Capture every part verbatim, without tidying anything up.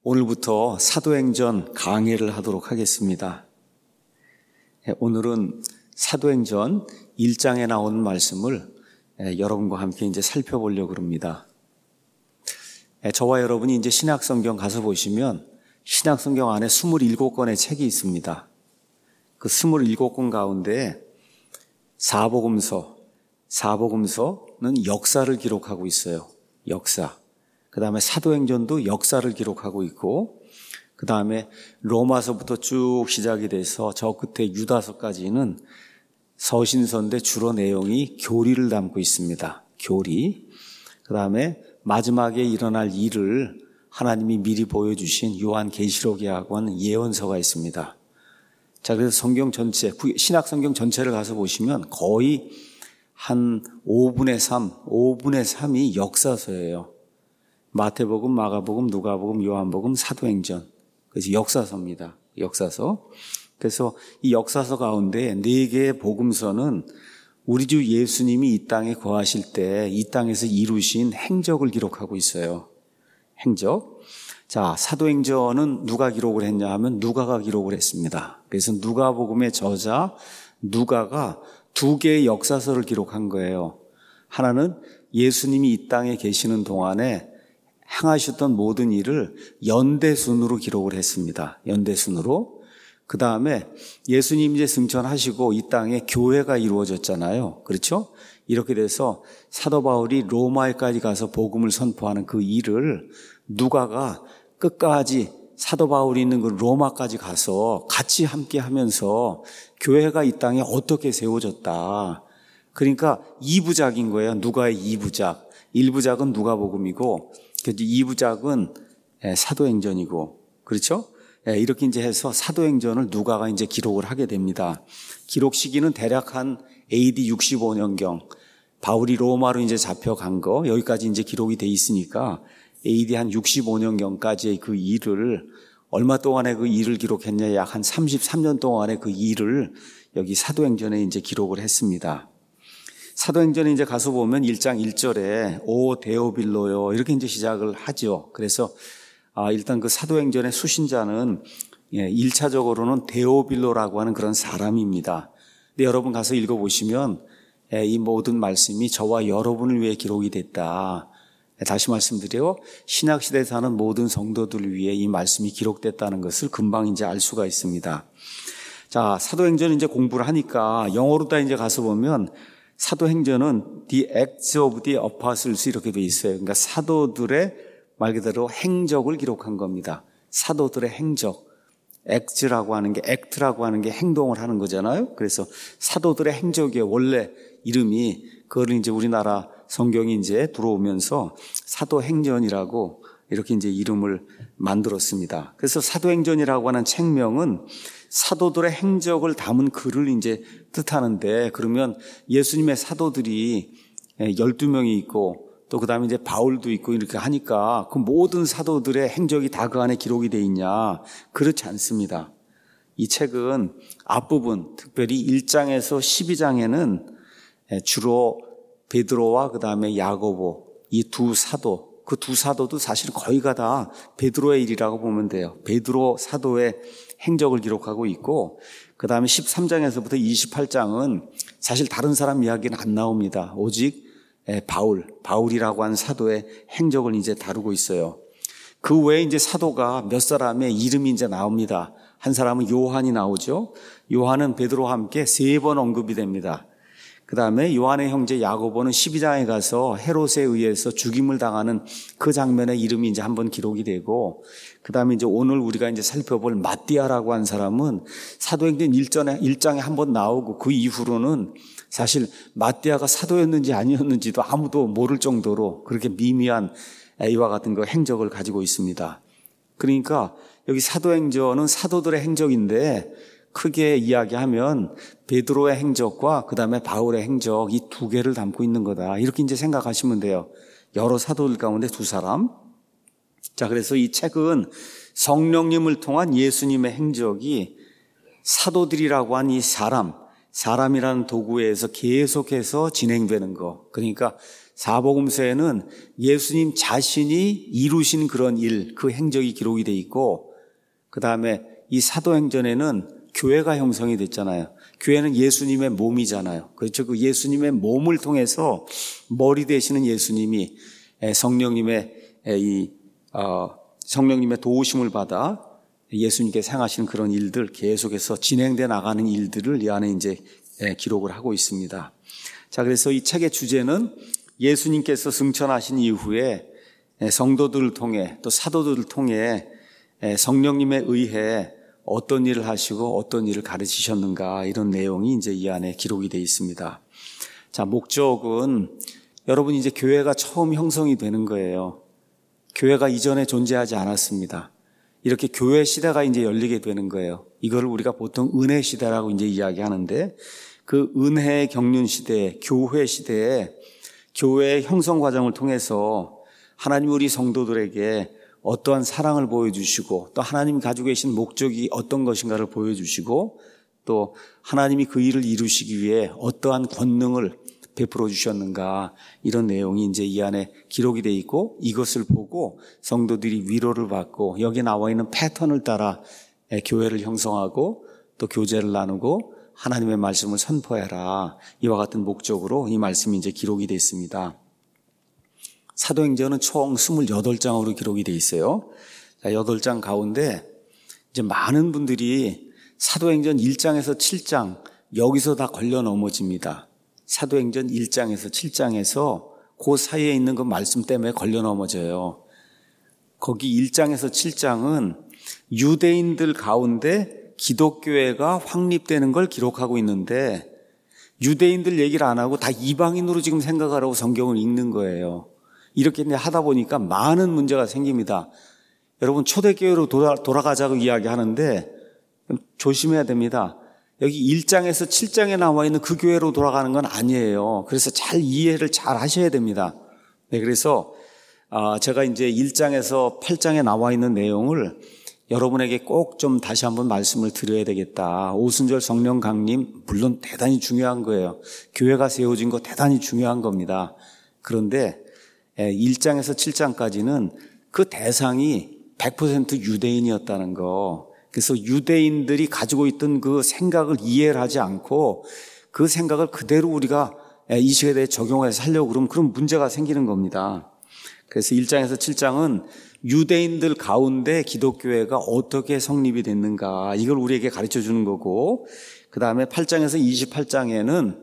오늘부터 사도행전 강해를 하도록 하겠습니다. 오늘은 사도행전 일 장에 나오는 말씀을 여러분과 함께 이제 살펴보려고 합니다. 저와 여러분이 이제 신약성경 가서 보시면 신약성경 안에 이십칠 권의 책이 있습니다. 그 이십칠 권 가운데 사복음서, 사복음서는 역사를 기록하고 있어요. 역사. 그 다음에 사도행전도 역사를 기록하고 있고, 그 다음에 로마서부터 쭉 시작이 돼서 저 끝에 유다서까지는 서신서인데 주로 내용이 교리를 담고 있습니다. 교리. 그 다음에 마지막에 일어날 일을 하나님이 미리 보여주신 요한계시록이라고 하는 예언서가 있습니다. 자, 그래서 성경 전체, 신약 성경 전체를 가서 보시면 거의 한 오분의 삼, 오분의 삼이 역사서예요. 마태복음, 마가복음, 누가복음, 요한복음, 사도행전. 그래서 역사서입니다. 역사서. 그래서 이 역사서 가운데 네 개의 복음서는 우리 주 예수님이 이 땅에 거하실 때 이 땅에서 이루신 행적을 기록하고 있어요. 행적. 자, 사도행전은 누가 기록을 했냐 하면 누가가 기록을 했습니다. 그래서 누가복음의 저자 누가가 두 개의 역사서를 기록한 거예요. 하나는 예수님이 이 땅에 계시는 동안에 행하셨던 모든 일을 연대순으로 기록을 했습니다. 연대순으로. 그 다음에 예수님 이제 승천하시고 이 땅에 교회가 이루어졌잖아요. 그렇죠? 이렇게 돼서 사도 바울이 로마에까지 가서 복음을 선포하는 그 일을 누가가 끝까지 사도 바울이 있는 그 로마까지 가서 같이 함께 하면서 교회가 이 땅에 어떻게 세워졌다. 그러니까 이부작인 거예요. 누가의 이부작. 일부작은 누가복음이고 이부작은 사도행전이고, 그렇죠? 이렇게 이제 해서 사도행전을 누가가 이제 기록을 하게 됩니다. 기록 시기는 대략 한 에이디 육십오 년경, 바울이 로마로 이제 잡혀간 거, 여기까지 이제 기록이 돼 있으니까 에이디 한 육십오 년경까지의 그 일을, 얼마 동안에 그 일을 기록했냐, 약 한 삼십삼 년 동안의 그 일을 여기 사도행전에 이제 기록을 했습니다. 사도행전에 이제 가서 보면 일 장 일 절에 오 데오빌로요 이렇게 이제 시작을 하죠. 그래서 아, 일단 그 사도행전의 수신자는 예, 일 차적으로는 데오빌로라고 하는 그런 사람입니다. 근데 여러분 가서 읽어보시면 예, 이 모든 말씀이 저와 여러분을 위해 기록이 됐다. 예, 다시 말씀드려요. 신약시대에 사는 모든 성도들을 위해 이 말씀이 기록됐다는 것을 금방 이제 알 수가 있습니다. 자, 사도행전 이제 공부를 하니까 영어로 다 이제 가서 보면 사도행전은 The Acts of the Apostles 이렇게 돼 있어요. 그러니까 사도들의 말 그대로 행적을 기록한 겁니다. 사도들의 행적. Acts라고 하는 게, Act라고 하는 게 행동을 하는 거잖아요. 그래서 사도들의 행적의 원래 이름이, 그걸 이제 우리나라 성경이 이제 들어오면서 사도행전이라고 이렇게 이제 이름을 만들었습니다. 그래서 사도행전이라고 하는 책명은 사도들의 행적을 담은 글을 이제 뜻하는데, 그러면 예수님의 사도들이 열두 명이 있고 또 그 다음에 이제 바울도 있고 이렇게 하니까 그 모든 사도들의 행적이 다 그 안에 기록이 돼 있냐? 그렇지 않습니다. 이 책은 앞부분, 특별히 일 장에서 십이 장에는 주로 베드로와 그 다음에 야고보 이 두 사도, 그 두 사도도 사실 거의가 다 베드로의 일이라고 보면 돼요. 베드로 사도의 행적을 기록하고 있고, 그 다음에 십삼 장에서부터 이십팔 장은 사실 다른 사람 이야기는 안 나옵니다. 오직 바울, 바울이라고 하는 사도의 행적을 이제 다루고 있어요. 그 외에 이제 사도가 몇 사람의 이름이 이제 나옵니다. 한 사람은 요한이 나오죠. 요한은 베드로와 함께 세 번 언급이 됩니다. 그 다음에 요한의 형제 야고보는 십이 장에 가서 헤롯에 의해서 죽임을 당하는 그 장면의 이름이 이제 한번 기록이 되고, 그 다음에 이제 오늘 우리가 이제 살펴볼 마띠아라고 한 사람은 사도행전 일 장에, 일 장에 한번 나오고 그 이후로는 사실 마띠아가 사도였는지 아니었는지도 아무도 모를 정도로 그렇게 미미한 이와 같은 그 행적을 가지고 있습니다. 그러니까 여기 사도행전은 사도들의 행적인데 크게 이야기하면 베드로의 행적과 그 다음에 바울의 행적 이 두 개를 담고 있는 거다. 이렇게 이제 생각하시면 돼요. 여러 사도들 가운데 두 사람. 자, 그래서 이 책은 성령님을 통한 예수님의 행적이 사도들이라고 한 이 사람, 사람이라는 도구에서 계속해서 진행되는 거. 그러니까 사복음서에는 예수님 자신이 이루신 그런 일, 그 행적이 기록이 돼 있고, 그 다음에 이 사도행전에는 교회가 형성이 됐잖아요. 교회는 예수님의 몸이잖아요. 그렇죠. 그 예수님의 몸을 통해서 머리 되시는 예수님이 성령님의 이 어, 성령님의 도우심을 받아 예수님께 행하시는 그런 일들, 계속해서 진행돼 나가는 일들을 이 안에 이제 기록을 하고 있습니다. 자, 그래서 이 책의 주제는 예수님께서 승천하신 이후에 성도들을 통해 또 사도들을 통해 성령님에 의해 어떤 일을 하시고 어떤 일을 가르치셨는가, 이런 내용이 이제 이 안에 기록이 되어 있습니다. 자, 목적은 여러분 이제 교회가 처음 형성이 되는 거예요. 교회가 이전에 존재하지 않았습니다. 이렇게 교회 시대가 이제 열리게 되는 거예요. 이거를 우리가 보통 은혜 시대라고 이제 이야기하는데, 그 은혜의 경륜 시대, 교회 시대에 교회의 형성 과정을 통해서 하나님 우리 성도들에게 어떠한 사랑을 보여주시고, 또 하나님이 가지고 계신 목적이 어떤 것인가를 보여주시고, 또 하나님이 그 일을 이루시기 위해 어떠한 권능을 베풀어 주셨는가, 이런 내용이 이제 이 안에 기록이 되어 있고, 이것을 보고 성도들이 위로를 받고 여기 나와 있는 패턴을 따라 교회를 형성하고 또 교제를 나누고 하나님의 말씀을 선포해라, 이와 같은 목적으로 이 말씀이 이제 기록이 되어 있습니다. 사도행전은 총 이십팔 장으로 기록이 되어 있어요. 자, 여덟 장 가운데 이제 많은 분들이 사도행전 일 장에서 칠 장, 여기서 다 걸려 넘어집니다. 사도행전 일 장에서 칠 장에서 그 사이에 있는 그 말씀 때문에 걸려 넘어져요. 거기 일 장에서 칠 장은 유대인들 가운데 기독교회가 확립되는 걸 기록하고 있는데, 유대인들 얘기를 안 하고 다 이방인으로 지금 생각하라고 성경을 읽는 거예요. 이렇게 하다 보니까 많은 문제가 생깁니다. 여러분, 초대교회로 돌아, 돌아가자고 이야기하는데 조심해야 됩니다. 여기 일 장에서 칠 장에 나와 있는 그 교회로 돌아가는 건 아니에요. 그래서 잘 이해를 잘 하셔야 됩니다. 네, 그래서 제가 이제 일 장에서 팔 장에 나와 있는 내용을 여러분에게 꼭 좀 다시 한번 말씀을 드려야 되겠다. 오순절 성령 강림 물론 대단히 중요한 거예요. 교회가 세워진 거 대단히 중요한 겁니다. 그런데 일 장에서 칠 장까지는 그 대상이 백 퍼센트 유대인이었다는 거. 그래서 유대인들이 가지고 있던 그 생각을 이해를 하지 않고 그 생각을 그대로 우리가 이 시대에 적용해서 살려고 그러면 그런 문제가 생기는 겁니다. 그래서 일 장에서 칠 장은 유대인들 가운데 기독교회가 어떻게 성립이 됐는가, 이걸 우리에게 가르쳐 주는 거고, 그 다음에 팔 장에서 이십팔 장에는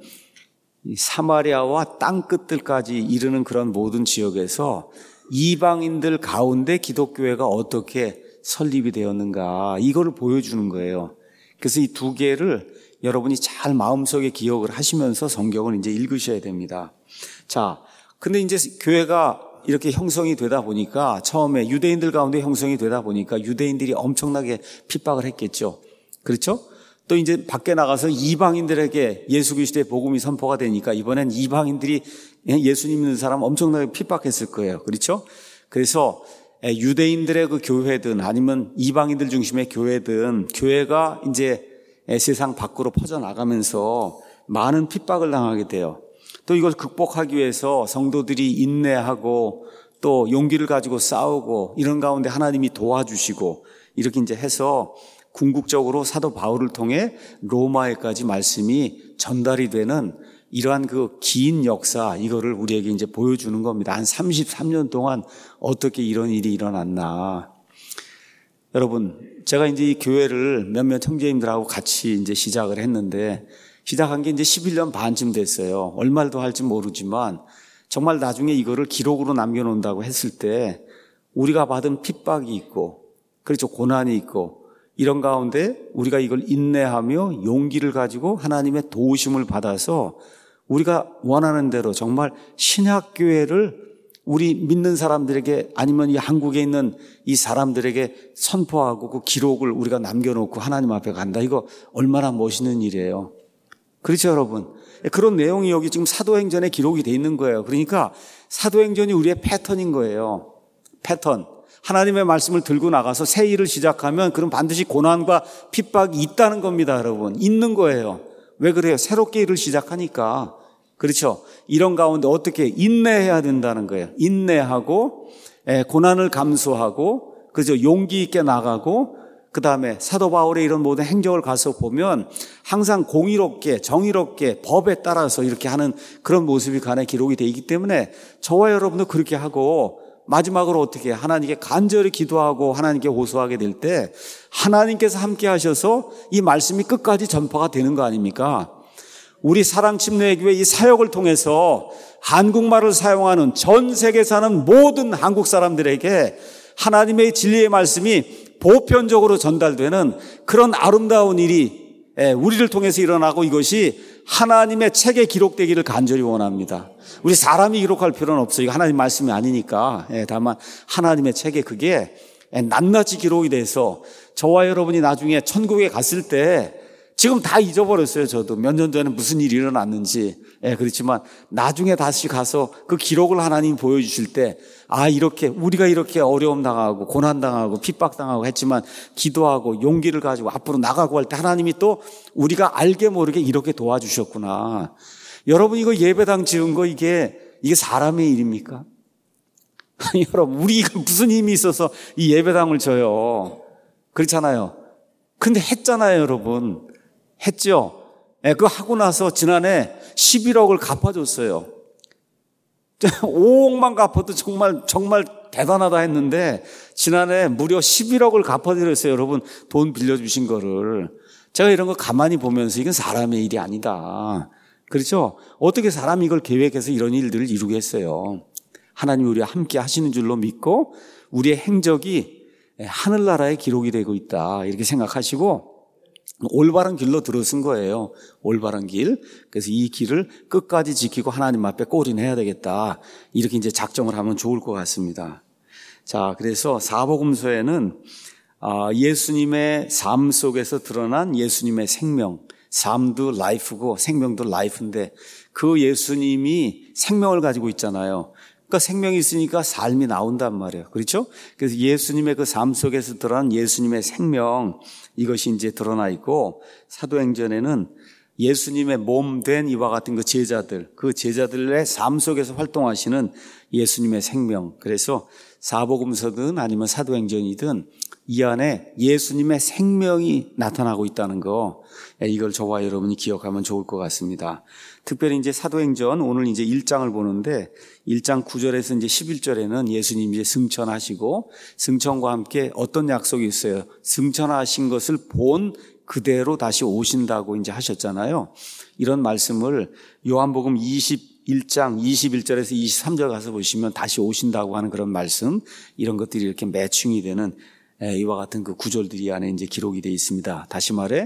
사마리아와 땅끝들까지 이르는 그런 모든 지역에서 이방인들 가운데 기독교회가 어떻게 설립이 되었는가, 이거를 보여주는 거예요. 그래서 이 두 개를 여러분이 잘 마음속에 기억을 하시면서 성경을 이제 읽으셔야 됩니다. 자, 근데 이제 교회가 이렇게 형성이 되다 보니까, 처음에 유대인들 가운데 형성이 되다 보니까 유대인들이 엄청나게 핍박을 했겠죠. 그렇죠? 또 이제 밖에 나가서 이방인들에게 예수 그리스도의 복음이 선포가 되니까 이번엔 이방인들이 예수님 믿는 사람 엄청나게 핍박했을 거예요. 그렇죠? 그래서 유대인들의 그 교회든 아니면 이방인들 중심의 교회든 교회가 이제 세상 밖으로 퍼져나가면서 많은 핍박을 당하게 돼요. 또 이걸 극복하기 위해서 성도들이 인내하고 또 용기를 가지고 싸우고 이런 가운데 하나님이 도와주시고 이렇게 이제 해서 궁극적으로 사도 바울을 통해 로마에까지 말씀이 전달이 되는 이러한 그 긴 역사, 이거를 우리에게 이제 보여주는 겁니다. 한 삼십삼 년 동안 어떻게 이런 일이 일어났나. 여러분, 제가 이제 이 교회를 몇몇 형제님들하고 같이 이제 시작을 했는데, 시작한 게 이제 십일 년 반쯤 됐어요. 얼마를 더 할지 모르지만 정말 나중에 이거를 기록으로 남겨놓는다고 했을 때 우리가 받은 핍박이 있고, 그렇죠, 고난이 있고, 이런 가운데 우리가 이걸 인내하며 용기를 가지고 하나님의 도우심을 받아서 우리가 원하는 대로 정말 신학교회를 우리 믿는 사람들에게 아니면 이 한국에 있는 이 사람들에게 선포하고 그 기록을 우리가 남겨놓고 하나님 앞에 간다. 이거 얼마나 멋있는 일이에요. 그렇죠, 여러분? 그런 내용이 여기 지금 사도행전에 기록이 돼 있는 거예요. 그러니까 사도행전이 우리의 패턴인 거예요. 패턴. 하나님의 말씀을 들고 나가서 새 일을 시작하면 그럼 반드시 고난과 핍박이 있다는 겁니다, 여러분. 있는 거예요. 왜 그래요? 새롭게 일을 시작하니까. 그렇죠? 이런 가운데 어떻게 인내해야 된다는 거예요. 인내하고 고난을 감수하고 그죠? 용기 있게 나가고 그 다음에 사도 바울의 이런 모든 행적을 가서 보면 항상 공의롭게 정의롭게 법에 따라서 이렇게 하는 그런 모습이 간에 기록이 되어 있기 때문에 저와 여러분도 그렇게 하고 마지막으로 어떻게 하나님께 간절히 기도하고 하나님께 호소하게 될 때 하나님께서 함께 하셔서 이 말씀이 끝까지 전파가 되는 거 아닙니까? 우리 사랑침례교회 이 사역을 통해서 한국말을 사용하는 전 세계에 사는 모든 한국 사람들에게 하나님의 진리의 말씀이 보편적으로 전달되는 그런 아름다운 일이 우리를 통해서 일어나고 이것이 하나님의 책에 기록되기를 간절히 원합니다. 우리 사람이 기록할 필요는 없어요. 이거 하나님 말씀이 아니니까. 다만 하나님의 책에 그게 낱낱이 기록이 돼서 저와 여러분이 나중에 천국에 갔을 때 지금 다 잊어버렸어요. 저도 몇 년 전에 무슨 일이 일어났는지. 예, 그렇지만 나중에 다시 가서 그 기록을 하나님이 보여주실 때 아, 이렇게 우리가 이렇게 어려움 당하고 고난 당하고 핍박 당하고 했지만 기도하고 용기를 가지고 앞으로 나가고 할 때 하나님이 또 우리가 알게 모르게 이렇게 도와주셨구나. 여러분 이거 예배당 지은 거 이게 이게 사람의 일입니까? 여러분 우리가 무슨 힘이 있어서 이 예배당을 져요. 그렇잖아요. 근데 했잖아요, 여러분. 했죠. 네, 그거 하고 나서 지난해 십일억을 갚아줬어요. 오억만 갚아도 정말 정말 대단하다 했는데 지난해 무려 십일억을 갚아드렸어요. 여러분 돈 빌려주신 거를. 제가 이런 거 가만히 보면서 이건 사람의 일이 아니다. 그렇죠? 어떻게 사람이 이걸 계획해서 이런 일들을 이루겠어요. 하나님이 우리와 함께 하시는 줄로 믿고 우리의 행적이 하늘나라에 기록이 되고 있다 이렇게 생각하시고 올바른 길로 들어선 거예요. 올바른 길. 그래서 이 길을 끝까지 지키고 하나님 앞에 꼬린해야 되겠다. 이렇게 이제 작정을 하면 좋을 것 같습니다. 자, 그래서 사복음서에는 예수님의 삶 속에서 드러난 예수님의 생명, 삶도 라이프고 생명도 라이프인데 그 예수님이 생명을 가지고 있잖아요. 그러니까 생명이 있으니까 삶이 나온단 말이에요. 그렇죠? 그래서 예수님의 그 삶 속에서 드러난 예수님의 생명 이것이 이제 드러나 있고 사도행전에는 예수님의 몸 된 이와 같은 그 제자들, 그 제자들의 삶 속에서 활동하시는 예수님의 생명. 그래서 사복음서든 아니면 사도행전이든 이 안에 예수님의 생명이 나타나고 있다는 거, 이걸 저와 여러분이 기억하면 좋을 것 같습니다. 특별히 이제 사도행전 오늘 이제 일 장을 보는데 일 장 구 절에서 이제 십일 절에는 예수님이 이제 승천하시고 승천과 함께 어떤 약속이 있어요? 승천하신 것을 본 그대로 다시 오신다고 이제 하셨잖아요. 이런 말씀을 요한복음 이십일 장 이십일 절에서 이십삼 절 가서 보시면 다시 오신다고 하는 그런 말씀, 이런 것들이 이렇게 매칭이 되는 이와 같은 그 구절들이 안에 이제 기록이 되어 있습니다. 다시 말해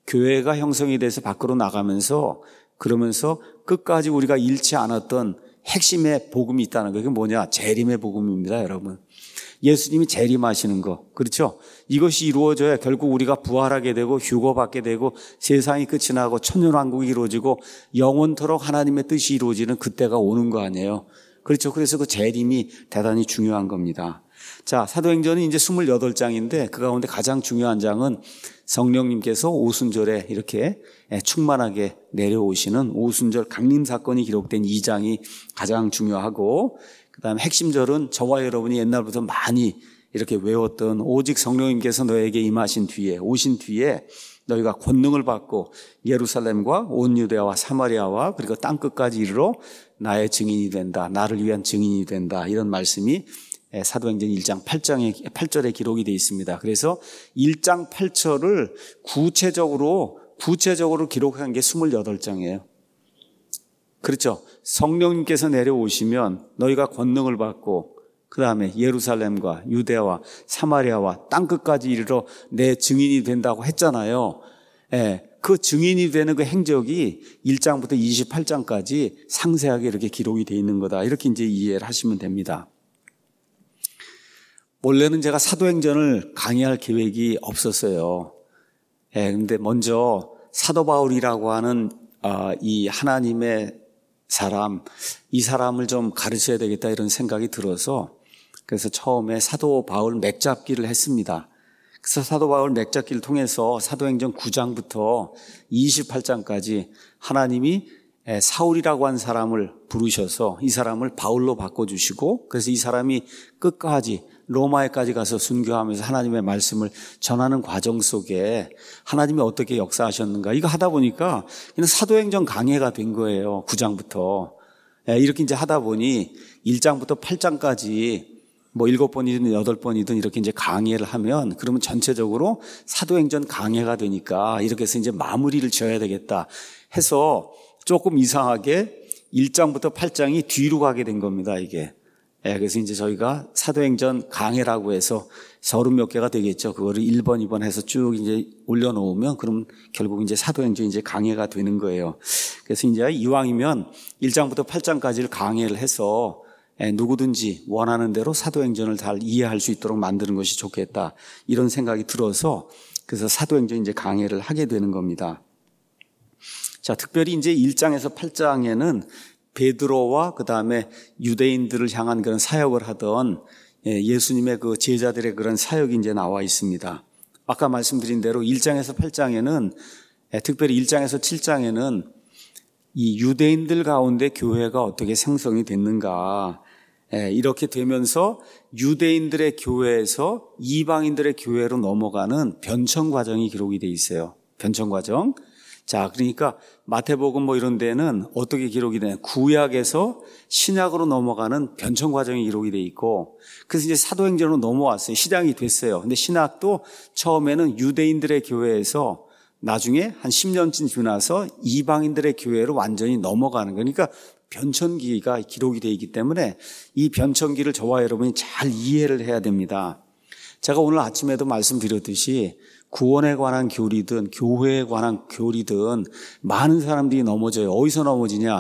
교회가 형성이 돼서 밖으로 나가면서 그러면서 끝까지 우리가 잃지 않았던 핵심의 복음이 있다는 거. 이게 뭐냐? 재림의 복음입니다, 여러분. 예수님이 재림하시는 거. 그렇죠? 이것이 이루어져야 결국 우리가 부활하게 되고 휴거받게 되고 세상이 끝이 나고 천년왕국이 이루어지고 영원토록 하나님의 뜻이 이루어지는 그때가 오는 거 아니에요. 그렇죠? 그래서 그 재림이 대단히 중요한 겁니다. 자, 사도행전은 이제 이십팔 장인데 그 가운데 가장 중요한 장은 성령님께서 오순절에 이렇게 충만하게 내려오시는 오순절 강림 사건이 기록된 이 장이 가장 중요하고, 그 다음에 핵심절은 저와 여러분이 옛날부터 많이 이렇게 외웠던 오직 성령님께서 너에게 임하신 뒤에, 오신 뒤에 너희가 권능을 받고 예루살렘과 온 유대와 사마리아와 그리고 땅끝까지 이르러 나의 증인이 된다. 나를 위한 증인이 된다. 이런 말씀이 사도행전 일 장 팔 장에, 팔 절에 기록이 되어 있습니다. 그래서 일 장 팔 절을 구체적으로, 구체적으로 기록한 게 이십팔 장이에요. 그렇죠. 성령님께서 내려오시면 너희가 권능을 받고 그 다음에 예루살렘과 유대와 사마리아와 땅끝까지 이르러 내 증인이 된다고 했잖아요. 예, 그 증인이 되는 그 행적이 일 장부터 이십팔 장까지 상세하게 이렇게 기록이 되어 있는 거다. 이렇게 이제 이해를 하시면 됩니다. 원래는 제가 사도행전을 강의할 계획이 없었어요. 예, 근데 먼저 사도 바울이라고 하는 어, 이 하나님의 사람, 이 사람을 좀 가르쳐야 되겠다 이런 생각이 들어서 그래서 처음에 사도 바울 맥잡기를 했습니다. 그래서 사도 바울 맥잡기를 통해서 사도행전 구 장부터 이십팔 장까지 하나님이 사울이라고 한 사람을 부르셔서 이 사람을 바울로 바꿔주시고, 그래서 이 사람이 끝까지 로마에까지 가서 순교하면서 하나님의 말씀을 전하는 과정 속에 하나님이 어떻게 역사하셨는가, 이거 하다 보니까 그냥 사도행전 강해가 된 거예요. 구 장부터. 이렇게 이제 하다 보니 일 장부터 팔 장까지 뭐 일곱 번이든 여덟 번이든 이렇게 이제 강해를 하면, 그러면 전체적으로 사도행전 강해가 되니까 이렇게 해서 이제 마무리를 지어야 되겠다 해서 조금 이상하게 일 장부터 팔 장이 뒤로 가게 된 겁니다, 이게. 예, 그래서 이제 저희가 사도행전 강해라고 해서 서른 몇 개가 되겠죠. 그거를 일 번, 이 번 해서 쭉 이제 올려놓으면 그럼 결국 이제 사도행전 이제 강해가 되는 거예요. 그래서 이제 이왕이면 일 장부터 팔 장까지를 강해를 해서 예, 누구든지 원하는 대로 사도행전을 잘 이해할 수 있도록 만드는 것이 좋겠다, 이런 생각이 들어서 그래서 사도행전 이제 강해를 하게 되는 겁니다. 자, 특별히 이제 일 장에서 팔 장에는 베드로와 그 다음에 유대인들을 향한 그런 사역을 하던 예수님의 그 제자들의 그런 사역이 이제 나와 있습니다. 아까 말씀드린 대로 일 장에서 팔 장에는, 특별히 일 장에서 칠 장에는 이 유대인들 가운데 교회가 어떻게 생성이 됐는가, 이렇게 되면서 유대인들의 교회에서 이방인들의 교회로 넘어가는 변천 과정이 기록이 돼 있어요. 변천 과정. 자, 그러니까 마태복음 뭐 이런 데는 어떻게 기록이 되냐, 구약에서 신약으로 넘어가는 변천 과정이 기록이 돼 있고, 그래서 이제 사도행전으로 넘어왔어요. 시작이 됐어요. 근데 신학도 처음에는 유대인들의 교회에서 나중에 한 십 년쯤 지나서 이방인들의 교회로 완전히 넘어가는 거니까 변천기가 기록이 되어 있기 때문에 이 변천기를 저와 여러분이 잘 이해를 해야 됩니다. 제가 오늘 아침에도 말씀드렸듯이 구원에 관한 교리든 교회에 관한 교리든 많은 사람들이 넘어져요. 어디서 넘어지냐?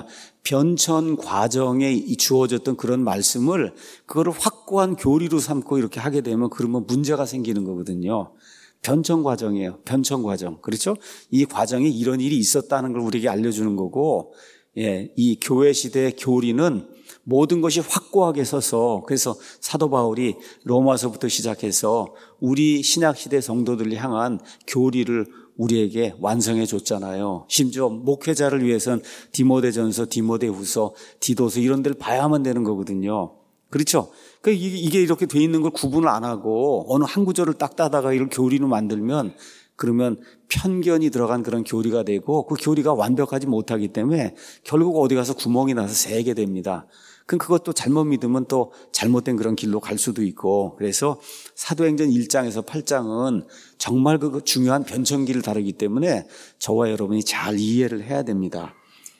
변천 과정에 주어졌던 그런 말씀을 그거를 확고한 교리로 삼고 이렇게 하게 되면 그러면 문제가 생기는 거거든요. 변천 과정이에요. 변천 과정. 그렇죠? 이 과정에 이런 일이 있었다는 걸 우리에게 알려주는 거고, 예, 이 교회 시대의 교리는 모든 것이 확고하게 서서, 그래서 사도 바울이 로마서부터 시작해서 우리 신약시대 성도들을 향한 교리를 우리에게 완성해 줬잖아요. 심지어 목회자를 위해서는 디모데전서, 디모데후서, 디도서 이런 데를 봐야만 되는 거거든요. 그렇죠? 그러니까 이게 이렇게 돼 있는 걸 구분을 안 하고 어느 한 구절을 딱 따다가 이걸 교리로 만들면, 그러면 편견이 들어간 그런 교리가 되고 그 교리가 완벽하지 못하기 때문에 결국 어디 가서 구멍이 나서 새게 됩니다. 그럼 그것도 잘못 믿으면 또 잘못된 그런 길로 갈 수도 있고, 그래서 사도행전 일 장에서 팔 장은 정말 그 중요한 변천기를 다루기 때문에 저와 여러분이 잘 이해를 해야 됩니다.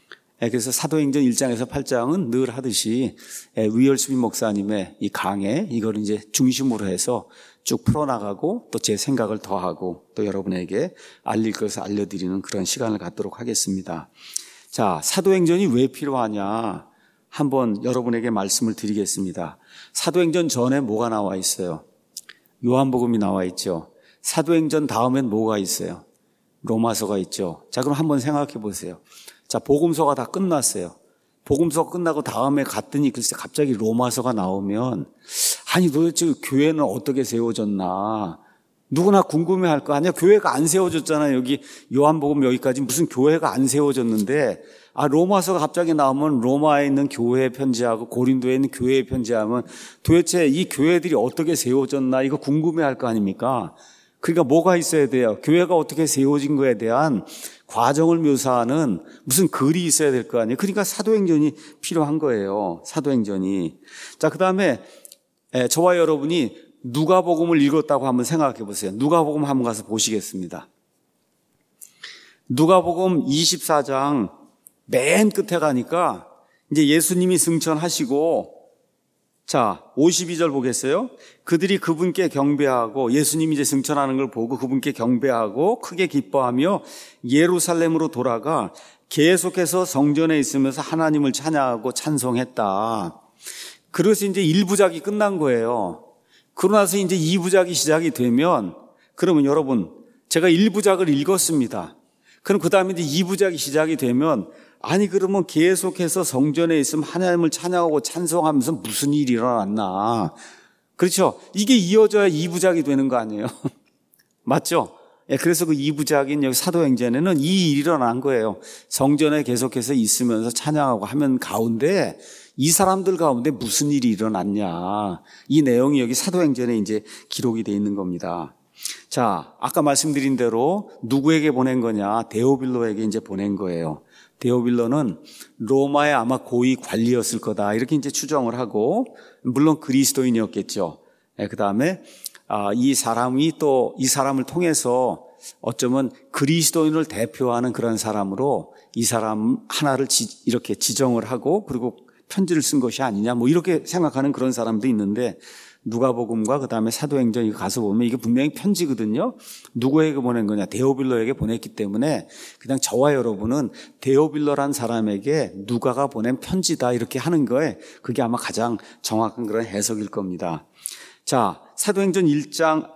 그래서 사도행전 일 장에서 팔 장은 늘 하듯이 위얼스빈 목사님의 이 강해, 이걸 이제 중심으로 해서 쭉 풀어나가고 또 제 생각을 더하고 또 여러분에게 알릴 것을 알려드리는 그런 시간을 갖도록 하겠습니다. 자, 사도행전이 왜 필요하냐? 한번 여러분에게 말씀을 드리겠습니다. 사도행전 전에 뭐가 나와 있어요? 요한복음이 나와 있죠. 사도행전 다음엔 뭐가 있어요? 로마서가 있죠. 자, 그럼 한번 생각해 보세요. 자, 복음서가 다 끝났어요. 복음서가 끝나고 다음에 갔더니 글쎄 갑자기 로마서가 나오면, 아니 도대체 교회는 어떻게 세워졌나? 누구나 궁금해할 거 아니야. 교회가 안 세워졌잖아요. 여기 요한복음 여기까지 무슨 교회가 안 세워졌는데, 아, 로마서가 갑자기 나오면 로마에 있는 교회에 편지하고 고린도에 있는 교회에 편지하면 도대체 이 교회들이 어떻게 세워졌나 이거 궁금해할 거 아닙니까? 그러니까 뭐가 있어야 돼요? 교회가 어떻게 세워진 거에 대한 과정을 묘사하는 무슨 글이 있어야 될 거 아니에요? 그러니까 사도행전이 필요한 거예요. 사도행전이. 자, 그 다음에 저와 여러분이 누가복음을 읽었다고 한번 생각해 보세요. 누가복음 한번 가서 보시겠습니다. 누가복음 이십사 장 맨 끝에 가니까 이제 예수님이 승천하시고, 자, 오십이 절 보겠어요? 그들이 그분께 경배하고, 예수님이 이제 승천하는 걸 보고 그분께 경배하고 크게 기뻐하며 예루살렘으로 돌아가 계속해서 성전에 있으면서 하나님을 찬양하고 찬송했다. 그래서 이제 일 부작이 끝난 거예요. 그러고 나서 이제 이 부작이 시작이 되면, 그러면 여러분, 제가 일 부작을 읽었습니다. 그럼 그 다음에 이제 이 부작이 시작이 되면, 아니 그러면 계속해서 성전에 있으면 하나님을 찬양하고 찬송하면서 무슨 일이 일어났나? 그렇죠? 이게 이어져야 이 부작이 되는 거 아니에요? 맞죠? 예, 그래서 그 이 부작인 여기 사도행전에는 이 일이 일어난 거예요. 성전에 계속해서 있으면서 찬양하고 하면 가운데 이 사람들 가운데 무슨 일이 일어났냐. 이 내용이 여기 사도행전에 이제 기록이 돼 있는 겁니다. 자, 아까 말씀드린 대로 누구에게 보낸 거냐? 데오빌로에게 이제 보낸 거예요. 데오빌로는 로마의 아마 고위 관리였을 거다. 이렇게 이제 추정을 하고, 물론 그리스도인이었겠죠. 예, 그 다음에 아, 이 사람이 또 이 사람을 통해서 어쩌면 그리스도인을 대표하는 그런 사람으로 이 사람 하나를 지, 이렇게 지정을 하고 그리고 편지를 쓴 것이 아니냐 뭐 이렇게 생각하는 그런 사람도 있는데 누가복음과 그다음에 사도행전에 가서 보면 이게 분명히 편지거든요. 누구에게 보낸 거냐? 데오빌로에게 보냈기 때문에 그냥 저와 여러분은 데오빌로란 사람에게 누가가 보낸 편지다 이렇게 하는 거에 그게 아마 가장 정확한 그런 해석일 겁니다. 자, 사도행전 일 장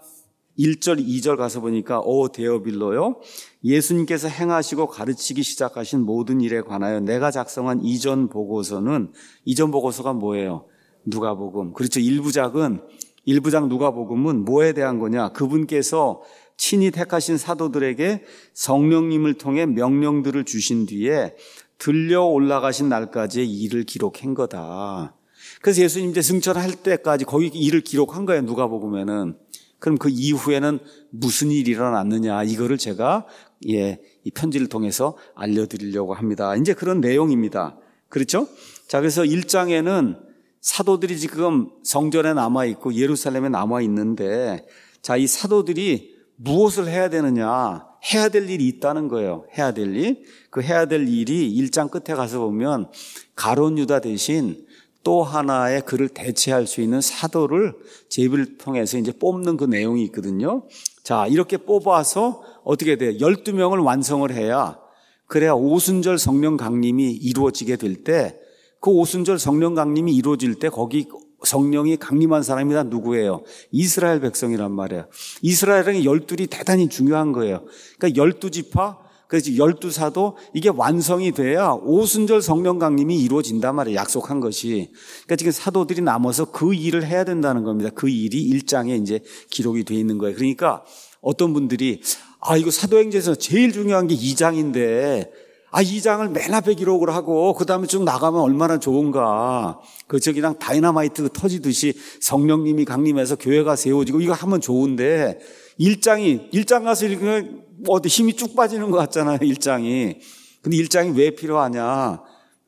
일 절 이 절 가서 보니까 오 데오빌로요, 예수님께서 행하시고 가르치기 시작하신 모든 일에 관하여 내가 작성한 이전 보고서는, 이전 보고서가 뭐예요? 누가복음. 그렇죠. 일부작은 일부작 누가복음은 뭐에 대한 거냐? 그분께서 친히 택하신 사도들에게 성령님을 통해 명령들을 주신 뒤에 들려 올라가신 날까지의 일을 기록한 거다. 그래서 예수님 이제 승천할 때까지 거기 일을 기록한 거예요. 누가복음에는. 그럼 그 이후에는 무슨 일이 일어났느냐? 이거를 제가 예, 이 편지를 통해서 알려드리려고 합니다. 이제 그런 내용입니다. 그렇죠? 자, 그래서 일 장에는 사도들이 지금 성전에 남아있고 예루살렘에 남아있는데, 자, 이 사도들이 무엇을 해야 되느냐? 해야 될 일이 있다는 거예요. 해야 될 일. 그 해야 될 일이 일 장 끝에 가서 보면 가룟 유다 대신 또 하나의 그를 대체할 수 있는 사도를 제비를 통해서 이제 뽑는 그 내용이 있거든요. 자, 이렇게 뽑아서 어떻게 돼요? 열두 명을 완성을 해야, 그래야 오순절 성령 강림이 이루어지게 될 때, 그 오순절 성령 강림이 이루어질 때 거기 성령이 강림한 사람이 다 누구예요? 이스라엘 백성이란 말이에요. 이스라엘은 열둘이 대단히 중요한 거예요. 그러니까 열두 지파, 그래서 열두 사도, 이게 완성이 돼야 오순절 성령 강림이 이루어진단 말이에요. 약속한 것이. 그러니까 지금 사도들이 남아서 그 일을 해야 된다는 겁니다. 그 일이 일 장에 이제 기록이 되어 있는 거예요. 그러니까 어떤 분들이 아, 이거 사도행전에서 제일 중요한 게 이 장인데 아, 이 장을 맨 앞에 기록을 하고 그 다음에 쭉 나가면 얼마나 좋은가. 그저 그냥 다이너마이트 터지듯이 성령님이 강림해서 교회가 세워지고 이거 하면 좋은데 일 장이 일 장 가서 읽으면 어디 힘이 쭉 빠지는 것 같잖아요. 일 장이. 근데 일 장이 왜 필요하냐?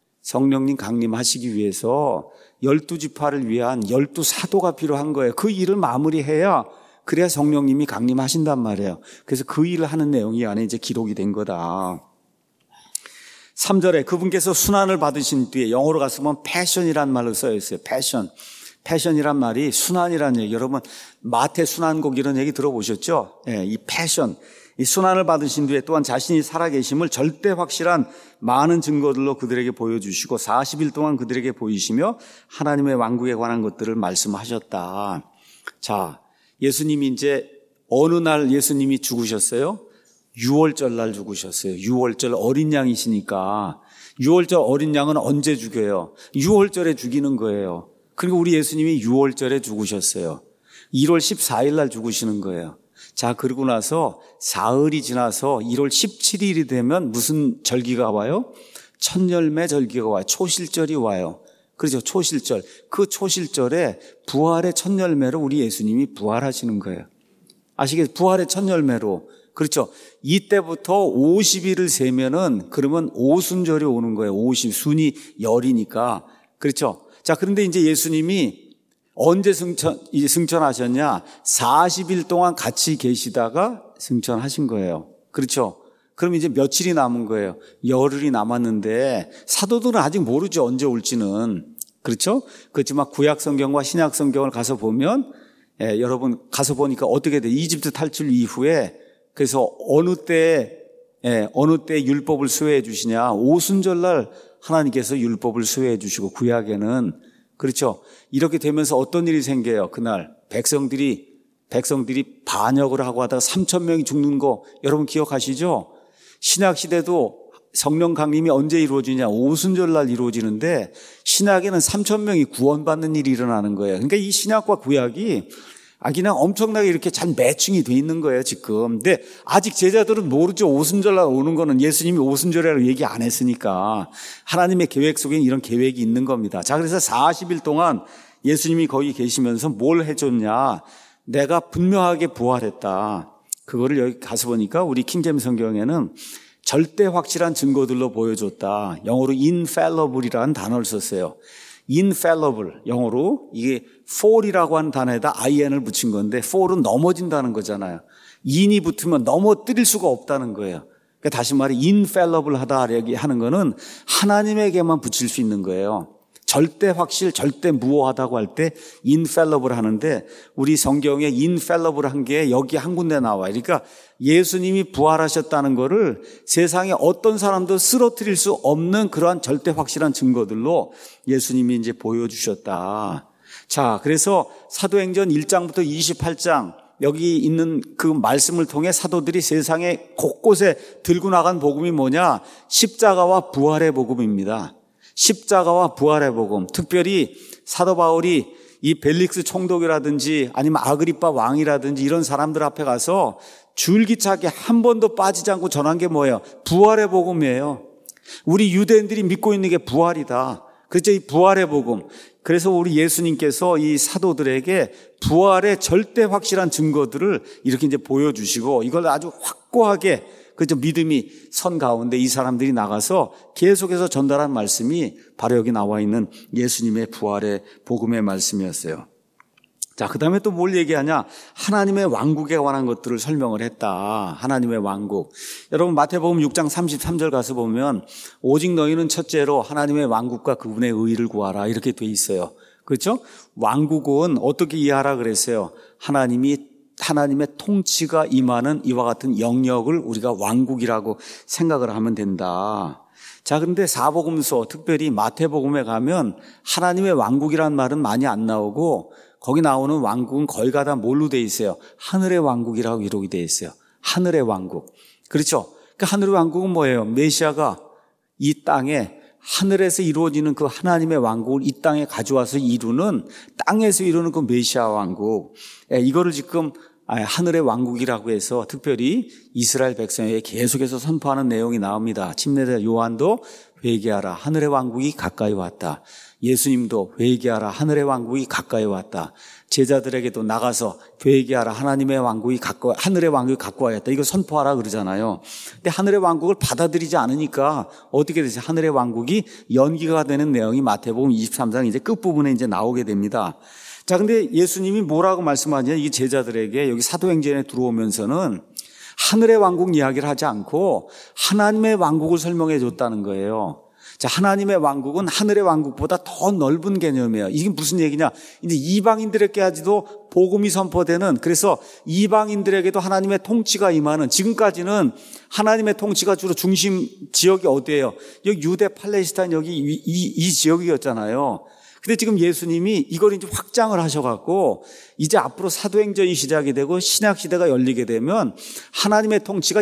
성령님 강림하시기 위해서 열두 지파를 위한 열두 사도가 필요한 거예요. 그 일을 마무리해야 그래야 성령님이 강림하신단 말이에요. 그래서 그 일을 하는 내용이 안에 이제 기록이 된 거다. 삼 절에 그분께서 순환을 받으신 뒤에, 영어로 갔으면 패션이란 말로 써 있어요. 패션. 패션이란 말이 순환이란 얘기. 여러분 마태 순환곡 이런 얘기 들어보셨죠? 예, 이 패션. 이 순환을 받으신 뒤에 또한 자신이 살아계심을 절대 확실한 많은 증거들로 그들에게 보여주시고 사십 일 동안 그들에게 보이시며 하나님의 왕국에 관한 것들을 말씀하셨다. 자, 예수님이 이제 어느 날 예수님이 죽으셨어요? 유월절 날 죽으셨어요. 유월절 어린 양이시니까. 유월절 어린 양은 언제 죽여요? 유월절에 죽이는 거예요. 그리고 우리 예수님이 유월절에 죽으셨어요. 일월 십사일 날 죽으시는 거예요. 자, 그러고 나서 사흘이 지나서 일월 십칠일이 되면 무슨 절기가 와요? 천열매 절기가 와요. 초실절이 와요. 그렇죠. 초실절. 그 초실절에 부활의 천열매로 우리 예수님이 부활하시는 거예요. 아시겠어요? 부활의 천열매로. 그렇죠. 이때부터 오십 일을 세면은 그러면 오순절이 오는 거예요. 오십, 순이 열이니까. 그렇죠. 자, 그런데 이제 예수님이 언제 승천, 이제 승천하셨냐? 사십 일 동안 같이 계시다가 승천하신 거예요. 그렇죠. 그럼 이제 며칠이 남은 거예요. 열흘이 남았는데 사도들은 아직 모르죠. 언제 올지는. 그렇죠. 그렇지만 구약 성경과 신약 성경을 가서 보면, 예, 여러분 가서 보니까 어떻게 돼? 이집트 탈출 이후에 그래서 어느 때, 예, 어느 때 율법을 수호해 주시냐? 오순절날 하나님께서 율법을 수호해 주시고 구약에는. 그렇죠. 이렇게 되면서 어떤 일이 생겨요? 그날 백성들이 백성들이 반역을 하고 하다가 삼천 명이 죽는 거 여러분 기억하시죠? 신약 시대도 성령 강림이 언제 이루어지냐? 오순절날 이루어지는데 신약에는 삼천 명이 구원받는 일이 일어나는 거예요. 그러니까 이 신약과 구약이 아, 그냥 엄청나게 이렇게 잘 매칭이 돼 있는 거예요, 지금. 근데 아직 제자들은 모르죠. 오순절 날 오는 거는 예수님이 오순절이라고 얘기 안 했으니까. 하나님의 계획 속에 이런 계획이 있는 겁니다. 자, 그래서 사십 일 동안 예수님이 거기 계시면서 뭘 해줬냐. 내가 분명하게 부활했다. 그거를 여기 가서 보니까 우리 킹제임 성경에는 절대 확실한 증거들로 보여줬다. 영어로 infallible이라는 단어를 썼어요. infallible, 영어로 이게 fall이라고 하는 단어에다 in을 붙인 건데 fall은 넘어진다는 거잖아요. in이 붙으면 넘어뜨릴 수가 없다는 거예요. 그러니까 다시 말해 infallible 하다 하는 거는 하나님에게만 붙일 수 있는 거예요. 절대 확실, 절대 무효하다고 할 때 infallible 하는데 우리 성경에 infallible 한 게 여기 한 군데 나와요. 그러니까 예수님이 부활하셨다는 거를 세상에 어떤 사람도 쓰러뜨릴 수 없는 그러한 절대 확실한 증거들로 예수님이 이제 보여주셨다. 자, 그래서 사도행전 일 장부터 이십팔 장 여기 있는 그 말씀을 통해 사도들이 세상에 곳곳에 들고 나간 복음이 뭐냐? 십자가와 부활의 복음입니다. 십자가와 부활의 복음. 특별히 사도 바울이 이 벨릭스 총독이라든지 아니면 아그리빠 왕이라든지 이런 사람들 앞에 가서 줄기차게 한 번도 빠지지 않고 전한 게 뭐예요? 부활의 복음이에요. 우리 유대인들이 믿고 있는 게 부활이다. 그렇죠? 이 부활의 복음. 그래서 우리 예수님께서 이 사도들에게 부활의 절대 확실한 증거들을 이렇게 이제 보여주시고 이걸 아주 확고하게 그저 믿음이 선 가운데 이 사람들이 나가서 계속해서 전달한 말씀이 바로 여기 나와 있는 예수님의 부활의 복음의 말씀이었어요. 자, 그 다음에 또 뭘 얘기하냐? 하나님의 왕국에 관한 것들을 설명을 했다. 하나님의 왕국. 여러분 마태복음 육 장 삼십삼 절 가서 보면 오직 너희는 첫째로 하나님의 왕국과 그분의 의의를 구하라 이렇게 돼 있어요. 그렇죠? 왕국은 어떻게 이해하라 그랬어요? 하나님이 하나님의 통치가 임하는 이와 같은 영역을 우리가 왕국이라고 생각을 하면 된다. 자, 그런데 사복음서 특별히 마태복음에 가면 하나님의 왕국이라는 말은 많이 안 나오고 거기 나오는 왕국은 거의 다 뭘로 돼 있어요? 하늘의 왕국이라고 기록이 돼 있어요. 하늘의 왕국. 그렇죠? 그 하늘의 왕국은 뭐예요? 메시아가 이 땅에 하늘에서 이루어지는 그 하나님의 왕국을 이 땅에 가져와서 이루는 땅에서 이루는 그 메시아 왕국. 이거를 지금 하늘의 왕국이라고 해서 특별히 이스라엘 백성에게 계속해서 선포하는 내용이 나옵니다. 침례자 요한도 회개하라. 하늘의 왕국이 가까이 왔다. 예수님도 회개하라. 하늘의 왕국이 가까이 왔다. 제자들에게도 나가서 회개하라. 하나님의 왕국이 가까이, 하늘의 왕국이 가까이 왔다. 이거 선포하라 그러잖아요. 근데 하늘의 왕국을 받아들이지 않으니까 어떻게 되죠? 하늘의 왕국이 연기가 되는 내용이 마태복음 이십삼 장 이제 끝부분에 이제 나오게 됩니다. 자, 근데 예수님이 뭐라고 말씀하냐? 이 제자들에게 여기 사도행전에 들어오면서는 하늘의 왕국 이야기를 하지 않고 하나님의 왕국을 설명해 줬다는 거예요. 자, 하나님의 왕국은 하늘의 왕국보다 더 넓은 개념이에요. 이게 무슨 얘기냐? 이제 이방인들에게까지도 복음이 선포되는, 그래서 이방인들에게도 하나님의 통치가 임하는, 지금까지는 하나님의 통치가 주로 중심 지역이 어디예요? 여기 유대 팔레스타인 여기 이, 이, 이 지역이었잖아요. 근데 지금 예수님이 이걸 이제 확장을 하셔갖고 이제 앞으로 사도행전이 시작이 되고 신약 시대가 열리게 되면 하나님의 통치가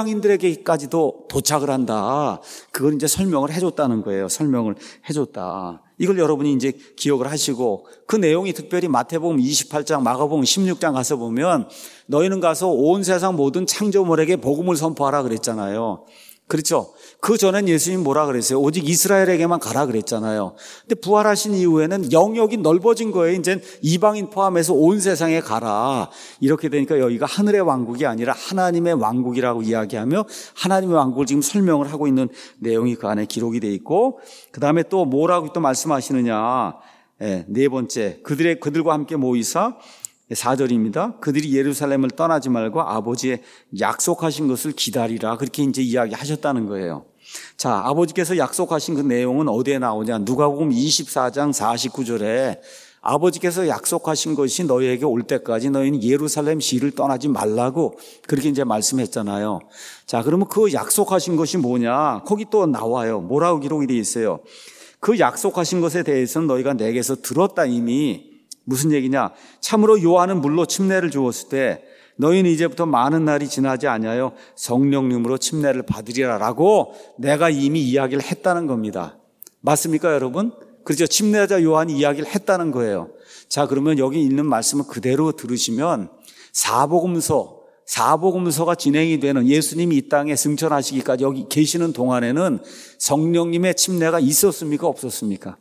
이방인들에게까지도 도착을 한다. 그걸 이제 설명을 해줬다는 거예요. 설명을 해줬다. 이걸 여러분이 이제 기억을 하시고 그 내용이 특별히 마태복음 이십팔 장, 마가복음 십육 장 가서 보면 너희는 가서 온 세상 모든 창조물에게 복음을 선포하라 그랬잖아요. 그렇죠? 그 전엔 예수님 뭐라 그랬어요? 오직 이스라엘에게만 가라 그랬잖아요. 근데 부활하신 이후에는 영역이 넓어진 거예요. 이제 이방인 포함해서 온 세상에 가라. 이렇게 되니까 여기가 하늘의 왕국이 아니라 하나님의 왕국이라고 이야기하며 하나님의 왕국을 지금 설명을 하고 있는 내용이 그 안에 기록이 돼 있고, 그 다음에 또 뭐라고 또 말씀하시느냐. 네, 네 번째, 그들의 그들과 함께 모이사 사 절입니다. 그들이 예루살렘을 떠나지 말고 아버지의 약속하신 것을 기다리라. 그렇게 이제 이야기하셨다는 거예요. 자, 아버지께서 약속하신 그 내용은 어디에 나오냐? 누가복음 이십사 장 사십구 절에 아버지께서 약속하신 것이 너희에게 올 때까지 너희는 예루살렘 시를 떠나지 말라고 그렇게 이제 말씀했잖아요. 자, 그러면 그 약속하신 것이 뭐냐? 거기 또 나와요. 뭐라고 기록이 되어 있어요? 그 약속하신 것에 대해서는 너희가 내게서 들었다 이미. 무슨 얘기냐? 참으로 요한은 물로 침례를 주었을 때 너희는 이제부터 많은 날이 지나지 아니하여 성령님으로 침례를 받으리라라고 내가 이미 이야기를 했다는 겁니다. 맞습니까, 여러분? 그렇죠. 침례자 요한이 이야기를 했다는 거예요. 자, 그러면 여기 있는 말씀을 그대로 들으시면 사복음서, 사복음서가 진행이 되는 예수님이 이 땅에 승천하시기까지 여기 계시는 동안에는 성령님의 침례가 있었습니까? 없었습니까?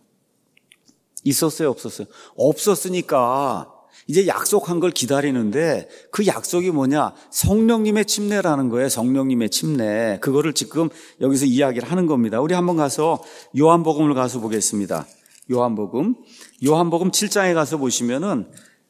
있었어요? 없었어요? 없었으니까 이제 약속한 걸 기다리는데 그 약속이 뭐냐? 성령님의 침례라는 거예요. 성령님의 침례. 그거를 지금 여기서 이야기를 하는 겁니다. 우리 한번 가서 요한복음을 가서 보겠습니다. 요한복음. 요한복음 칠 장에 가서 보시면은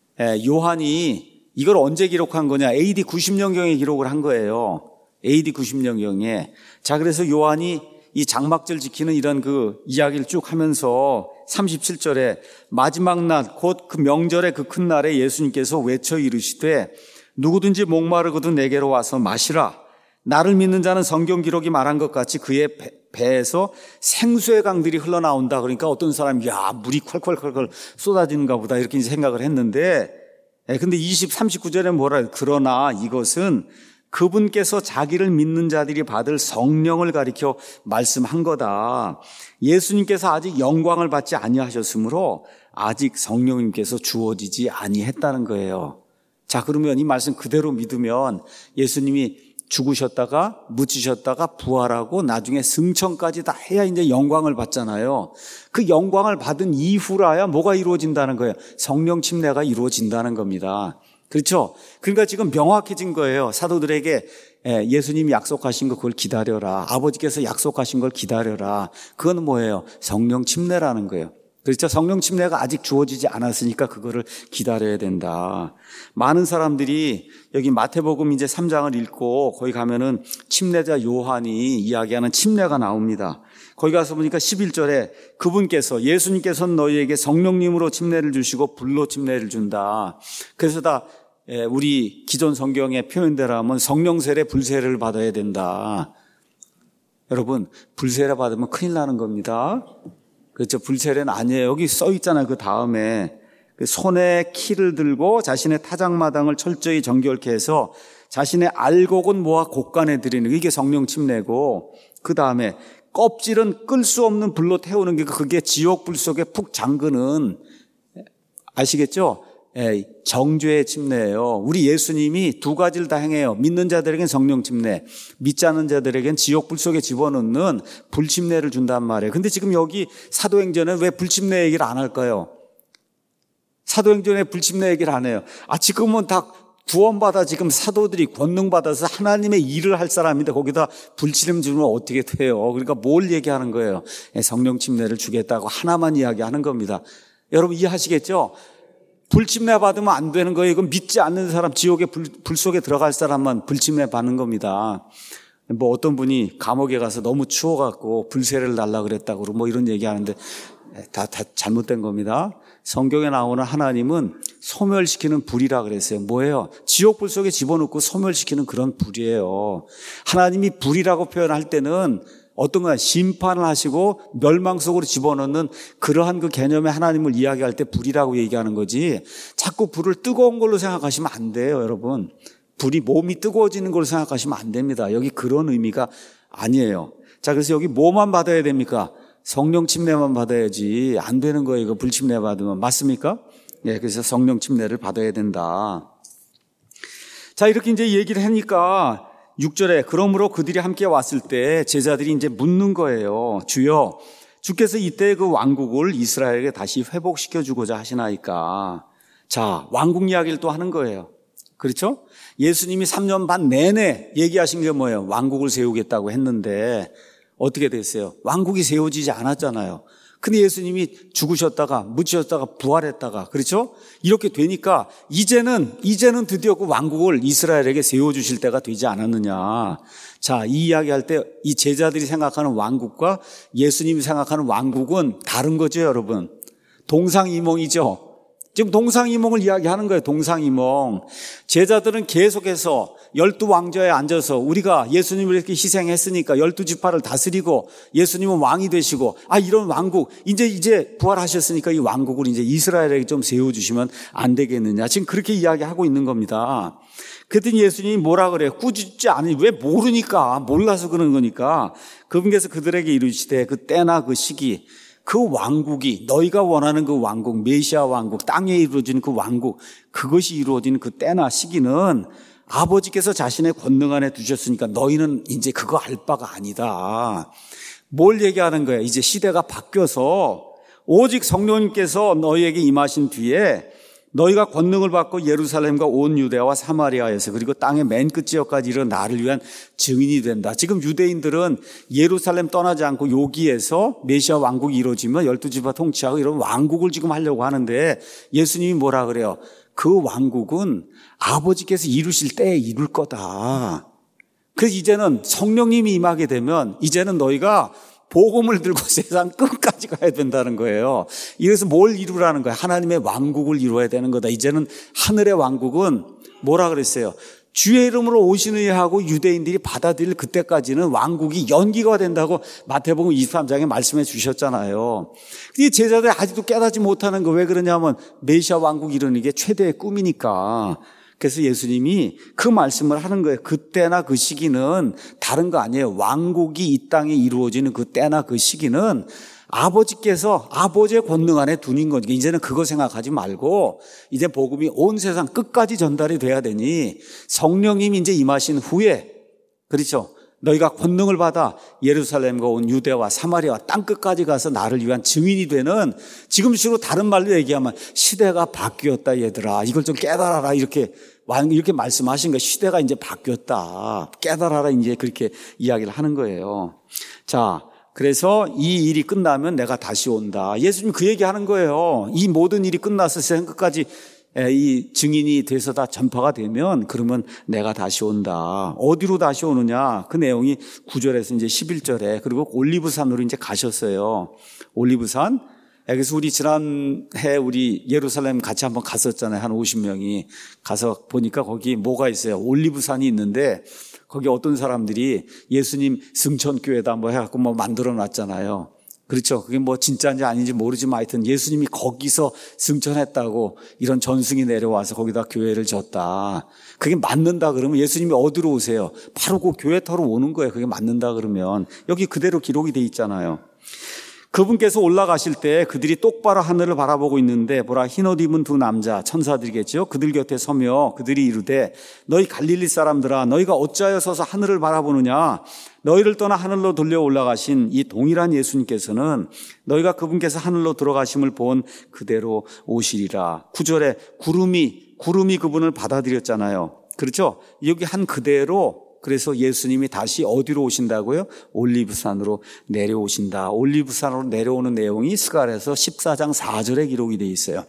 요한이 이걸 언제 기록한 거냐? 에이디 구십 년경에 기록을 한 거예요. 에이디 구십 년경에. 자, 그래서 요한이 이 장막절 지키는 이런 그 이야기를 쭉 하면서 삼십칠 절에 마지막 날 곧 그 명절의 그 큰 날에 예수님께서 외쳐 이르시되 누구든지 목마르거든 내게로 와서 마시라. 나를 믿는 자는 성경 기록이 말한 것 같이 그의 배, 배에서 생수의 강들이 흘러나온다. 그러니까 어떤 사람이 야 물이 콸콸콸콸 쏟아지는가 보다 이렇게 이제 생각을 했는데 근데 이십, 삼십구 절에 뭐라 해요? 그러나 이것은 그분께서 자기를 믿는 자들이 받을 성령을 가리켜 말씀한 거다. 예수님께서 아직 영광을 받지 아니하셨으므로 아직 성령님께서 주어지지 아니했다는 거예요. 자, 그러면 이 말씀 그대로 믿으면 예수님이 죽으셨다가 묻히셨다가 부활하고 나중에 승천까지 다 해야 이제 영광을 받잖아요. 그 영광을 받은 이후라야 뭐가 이루어진다는 거예요? 성령 침례가 이루어진다는 겁니다. 그렇죠? 그러니까 지금 명확해진 거예요. 사도들에게 예수님이 약속하신 거 그걸 기다려라. 아버지께서 약속하신 걸 기다려라. 그건 뭐예요? 성령 침례라는 거예요. 그렇죠? 성령 침례가 아직 주어지지 않았으니까 그거를 기다려야 된다. 많은 사람들이 여기 마태복음 이제 삼 장을 읽고 거기 가면은 침례자 요한이 이야기하는 침례가 나옵니다. 거기 가서 보니까 십일 절에 그분께서 예수님께서는 너희에게 성령님으로 침례를 주시고 불로 침례를 준다. 그래서 다 우리 기존 성경의 표현대로 하면 성령 세례 불세례를 받아야 된다. 여러분 불세례 받으면 큰일 나는 겁니다. 그렇죠. 불세례는 아니에요. 여기 써 있잖아요. 그 다음에 손에 키를 들고 자신의 타작마당을 철저히 정결케 해서 자신의 알곡은 모아 곳간에 드리는 이게 성령 침례고 그 다음에 껍질은 끌 수 없는 불로 태우는 게 그게 지옥불 속에 푹 잠그는 아시겠죠? 예, 정죄의 침례예요. 우리 예수님이 두 가지를 다 행해요. 믿는 자들에겐 성령 침례, 믿지 않는 자들에겐 지옥불 속에 집어넣는 불침례를 준단 말이에요. 근데 지금 여기 사도행전에 왜 불침례 얘기를 안 할까요? 사도행전에 불침례 얘기를 안 해요. 아, 지금은 다 구원받아 지금 사도들이 권능받아서 하나님의 일을 할 사람인데 거기다 불침례 주면 어떻게 돼요? 그러니까 뭘 얘기하는 거예요? 성령 침례를 주겠다고 하나만 이야기하는 겁니다. 여러분 이해하시겠죠? 불침례 받으면 안 되는 거예요. 이건 믿지 않는 사람, 지옥의 불, 불 속에 들어갈 사람만 불침례 받는 겁니다. 뭐 어떤 분이 감옥에 가서 너무 추워갖고 불세례를 달라 그랬다고 뭐 이런 얘기하는데 다, 다 잘못된 겁니다. 성경에 나오는 하나님은 소멸시키는 불이라 그랬어요. 뭐예요? 지옥불 속에 집어넣고 소멸시키는 그런 불이에요. 하나님이 불이라고 표현할 때는 어떤 거야? 심판을 하시고 멸망 속으로 집어넣는 그러한 그 개념의 하나님을 이야기할 때 불이라고 얘기하는 거지 자꾸 불을 뜨거운 걸로 생각하시면 안 돼요, 여러분. 불이 몸이 뜨거워지는 걸로 생각하시면 안 됩니다. 여기 그런 의미가 아니에요. 자, 그래서 여기 뭐만 받아야 됩니까? 성령 침례만 받아야지 안 되는 거예요. 이거 불침례 받으면. 맞습니까? 예, 그래서 성령 침례를 받아야 된다. 자, 이렇게 이제 얘기를 하니까 육 절에 그러므로 그들이 함께 왔을 때 제자들이 이제 묻는 거예요. 주여, 주께서 이때 그 왕국을 이스라엘에게 다시 회복시켜 주고자 하시나이까. 자, 왕국 이야기를 또 하는 거예요. 그렇죠? 예수님이 삼 년 반 내내 얘기하신 게 뭐예요? 왕국을 세우겠다고 했는데 어떻게 됐어요? 왕국이 세워지지 않았잖아요. 근데 예수님이 죽으셨다가 묻히셨다가 부활했다가 그렇죠? 이렇게 되니까 이제는 이제는 드디어 그 왕국을 이스라엘에게 세워주실 때가 되지 않았느냐. 자, 이 이야기할 때 이 제자들이 생각하는 왕국과 예수님이 생각하는 왕국은 다른 거죠, 여러분. 동상이몽이죠. 지금 동상이몽을 이야기하는 거예요. 동상이몽. 제자들은 계속해서 열두 왕좌에 앉아서 우리가 예수님을 이렇게 희생했으니까 열두 지파를 다스리고 예수님은 왕이 되시고 아 이런 왕국 이제 이제 부활하셨으니까 이 왕국을 이제 이스라엘에게 좀 세워주시면 안 되겠느냐. 지금 그렇게 이야기하고 있는 겁니다. 그랬더니 예수님이 뭐라 그래요? 꾸짖지 않으니 왜 모르니까 몰라서 그러는 거니까 그분께서 그들에게 이르시되 그 때나 그 시기 그 왕국이 너희가 원하는 그 왕국, 메시아 왕국, 땅에 이루어지는 그 왕국, 그것이 이루어지는 그 때나 시기는 아버지께서 자신의 권능 안에 두셨으니까 너희는 이제 그거 알 바가 아니다. 뭘 얘기하는 거예요? 이제 시대가 바뀌어서 오직 성령님께서 너희에게 임하신 뒤에 너희가 권능을 받고 예루살렘과 온 유대와 사마리아에서 그리고 땅의 맨 끝 지역까지 이르러 나를 위한 증인이 된다. 지금 유대인들은 예루살렘 떠나지 않고 여기에서 메시아 왕국이 이루어지면 열두 지파 통치하고 이런 왕국을 지금 하려고 하는데 예수님이 뭐라 그래요? 그 왕국은 아버지께서 이루실 때에 이룰 거다. 그래서 이제는 성령님이 임하게 되면 이제는 너희가 복음을 들고 세상 끝까지 가야 된다는 거예요. 이래서 뭘 이루라는 거예요? 하나님의 왕국을 이루어야 되는 거다. 이제는 하늘의 왕국은 뭐라 그랬어요? 주의 이름으로 오시느니 하고 유대인들이 받아들일 그때까지는 왕국이 연기가 된다고 마태복음 이십삼 장에 말씀해 주셨잖아요. 이 제자들이 아직도 깨닫지 못하는 거 왜 그러냐면 메시아 왕국 이루는 게 최대의 꿈이니까. 그래서 예수님이 그 말씀을 하는 거예요. 그때나 그 시기는 다른 거 아니에요. 왕국이 이 땅에 이루어지는 그 때나 그 시기는 아버지께서 아버지의 권능 안에 두는 거니까 이제는 그거 생각하지 말고 이제 복음이 온 세상 끝까지 전달이 돼야 되니 성령님이 이제 임하신 후에 그렇죠. 너희가 권능을 받아 예루살렘과 온 유대와 사마리아와 땅 끝까지 가서 나를 위한 증인이 되는 지금식으로 다른 말로 얘기하면 시대가 바뀌었다 얘들아 이걸 좀 깨달아라 이렇게 이렇게 말씀하신 거예요. 시대가 이제 바뀌었다 깨달아라 이제 그렇게 이야기를 하는 거예요. 자 그래서 이 일이 끝나면 내가 다시 온다. 예수님 그 얘기하는 거예요. 이 모든 일이 끝나서 세상 끝까지 이 증인이 돼서 다 전파가 되면 그러면 내가 다시 온다. 어디로 다시 오느냐? 그 내용이 구 절에서 이제 십일 절에 그리고 올리브산으로 이제 가셨어요. 올리브산. 그래서 우리 지난해 우리 예루살렘 같이 한번 갔었잖아요. 한 오십 명이 가서 보니까 거기 뭐가 있어요? 올리브산이 있는데 거기 어떤 사람들이 예수님 승천교회다 뭐 해갖고 뭐 만들어 놨잖아요. 그렇죠. 그게 뭐 진짜인지 아닌지 모르지만 하여튼 예수님이 거기서 승천했다고 이런 전승이 내려와서 거기다 교회를 졌다. 그게 맞는다 그러면 예수님이 어디로 오세요? 바로 그 교회터로 오는 거예요. 그게 맞는다 그러면. 여기 그대로 기록이 돼 있잖아요. 그분께서 올라가실 때 그들이 똑바로 하늘을 바라보고 있는데 보라 흰 옷 입은 두 남자 천사들이겠죠. 그들 곁에 서며 그들이 이르되 너희 갈릴리 사람들아 너희가 어찌하여 서서 하늘을 바라보느냐. 너희를 떠나 하늘로 돌려 올라가신 이 동일한 예수님께서는 너희가 그분께서 하늘로 들어가심을 본 그대로 오시리라. 구 절에 구름이 구름이 그분을 받아들였잖아요. 그렇죠? 여기 한 그대로 그래서 예수님이 다시 어디로 오신다고요? 올리브산으로 내려오신다. 올리브산으로 내려오는 내용이 스가랴서 십사 장 사 절에 기록이 되어 있어요.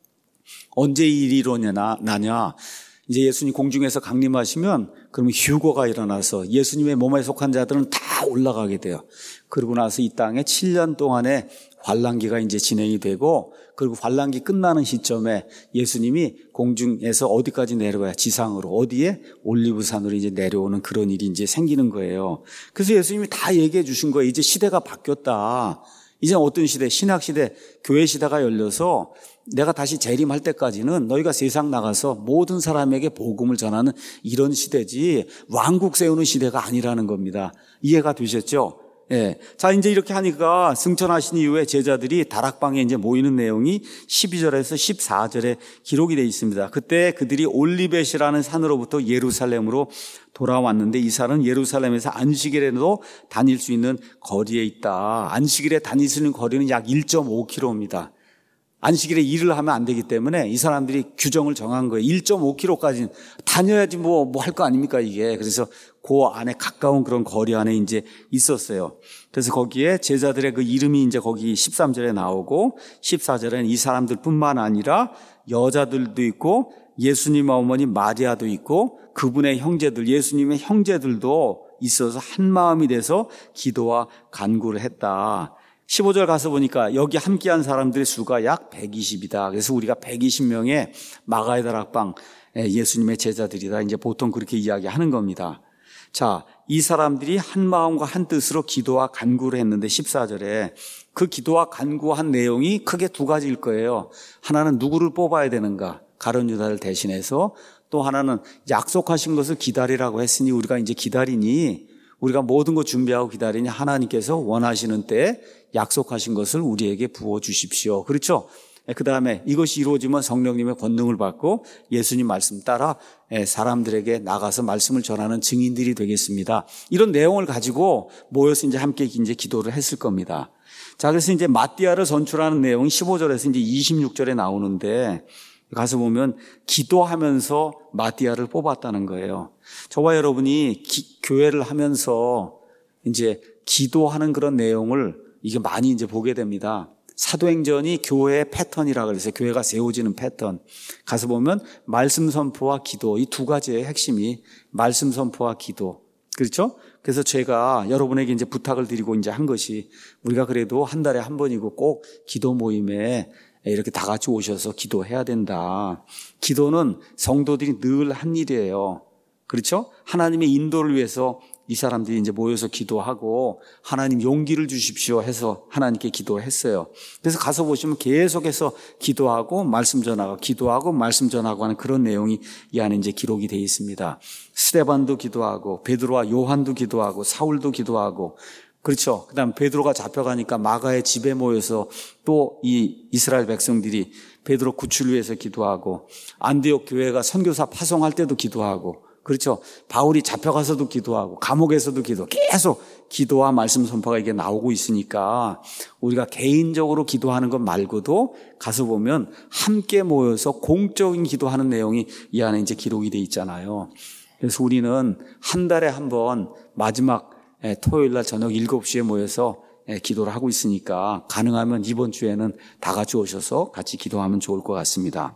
언제 이 일이 일어나냐? 이제 예수님 공중에서 강림하시면 그러면 휴거가 일어나서 예수님의 몸에 속한 자들은 다 올라가게 돼요. 그러고 나서 이 땅에 칠 년 동안의 환란기가 이제 진행이 되고 그리고 환란기 끝나는 시점에 예수님이 공중에서 어디까지 내려가야 지상으로 어디에 올리브산으로 이제 내려오는 그런 일이 이제 생기는 거예요. 그래서 예수님이 다 얘기해 주신 거예요. 이제 시대가 바뀌었다. 이제 어떤 시대? 신학 시대, 교회 시대가 열려서 내가 다시 재림할 때까지는 너희가 세상 나가서 모든 사람에게 복음을 전하는 이런 시대지 왕국 세우는 시대가 아니라는 겁니다. 이해가 되셨죠? 예. 자, 이제 이렇게 하니까 승천하신 이후에 제자들이 다락방에 이제 모이는 내용이 십이 절에서 십사 절에 기록이 되어 있습니다. 그때 그들이 올리벳이라는 산으로부터 예루살렘으로 돌아왔는데 이 산은 예루살렘에서 안식일에도 다닐 수 있는 거리에 있다. 안식일에 다닐 수 있는 거리는 약 일 점 오 킬로미터입니다. 안식일에 일을 하면 안 되기 때문에 이 사람들이 규정을 정한 거예요. 일 점 오 킬로미터까지는 다녀야지 뭐, 뭐 할 거 아닙니까, 이게. 그래서 그 안에 가까운 그런 거리 안에 이제 있었어요. 그래서 거기에 제자들의 그 이름이 이제 거기 십삼 절에 나오고 십사 절에는 이 사람들 뿐만 아니라 여자들도 있고 예수님 어머니 마리아도 있고 그분의 형제들, 예수님의 형제들도 있어서 한 마음이 돼서 기도와 간구를 했다. 십오 절 가서 보니까 여기 함께한 사람들의 수가 약 백이십이다. 그래서 우리가 백이십 명의 마가의 다락방 예수님의 제자들이다. 이제 보통 그렇게 이야기하는 겁니다. 자, 이 사람들이 한 마음과 한 뜻으로 기도와 간구를 했는데 십사 절에 그 기도와 간구한 내용이 크게 두 가지일 거예요. 하나는 누구를 뽑아야 되는가? 가룟 유다를 대신해서 또 하나는 약속하신 것을 기다리라고 했으니 우리가 이제 기다리니 우리가 모든 것 준비하고 기다리니 하나님께서 원하시는 때에 약속하신 것을 우리에게 부어주십시오. 그렇죠? 그 다음에 이것이 이루어지면 성령님의 권능을 받고 예수님 말씀 따라 사람들에게 나가서 말씀을 전하는 증인들이 되겠습니다. 이런 내용을 가지고 모여서 이제 함께 이제 기도를 했을 겁니다. 자, 그래서 이제 마띠아를 선출하는 내용이 십오 절에서 이제 이십육 절에 나오는데 가서 보면 기도하면서 마띠아를 뽑았다는 거예요. 저와 여러분이 기, 교회를 하면서 이제 기도하는 그런 내용을 이게 많이 이제 보게 됩니다. 사도행전이 교회의 패턴이라 그래서 교회가 세워지는 패턴. 가서 보면 말씀 선포와 기도, 이 두 가지의 핵심이 말씀 선포와 기도. 그렇죠? 그래서 제가 여러분에게 이제 부탁을 드리고 이제 한 것이 우리가 그래도 한 달에 한 번이고 꼭 기도 모임에 이렇게 다 같이 오셔서 기도해야 된다. 기도는 성도들이 늘 한 일이에요. 그렇죠? 하나님의 인도를 위해서 이 사람들이 이제 모여서 기도하고 하나님 용기를 주십시오 해서 하나님께 기도했어요. 그래서 가서 보시면 계속해서 기도하고 말씀 전하고 기도하고 말씀 전하고 하는 그런 내용이 이 안에 이제 기록이 되어 있습니다. 스데반도 기도하고 베드로와 요한도 기도하고 사울도 기도하고 그렇죠. 그다음 베드로가 잡혀가니까 마가의 집에 모여서 또 이 이스라엘 백성들이 베드로 구출을 위해서 기도하고 안디옥 교회가 선교사 파송할 때도 기도하고 그렇죠. 바울이 잡혀가서도 기도하고 감옥에서도 기도, 계속 기도와 말씀 선포가 이게 나오고 있으니까 우리가 개인적으로 기도하는 것 말고도 가서 보면 함께 모여서 공적인 기도하는 내용이 이 안에 이제 기록이 돼 있잖아요. 그래서 우리는 한 달에 한 번 마지막 토요일 날 저녁 일곱 시에 모여서 기도를 하고 있으니까 가능하면 이번 주에는 다 같이 오셔서 같이 기도하면 좋을 것 같습니다.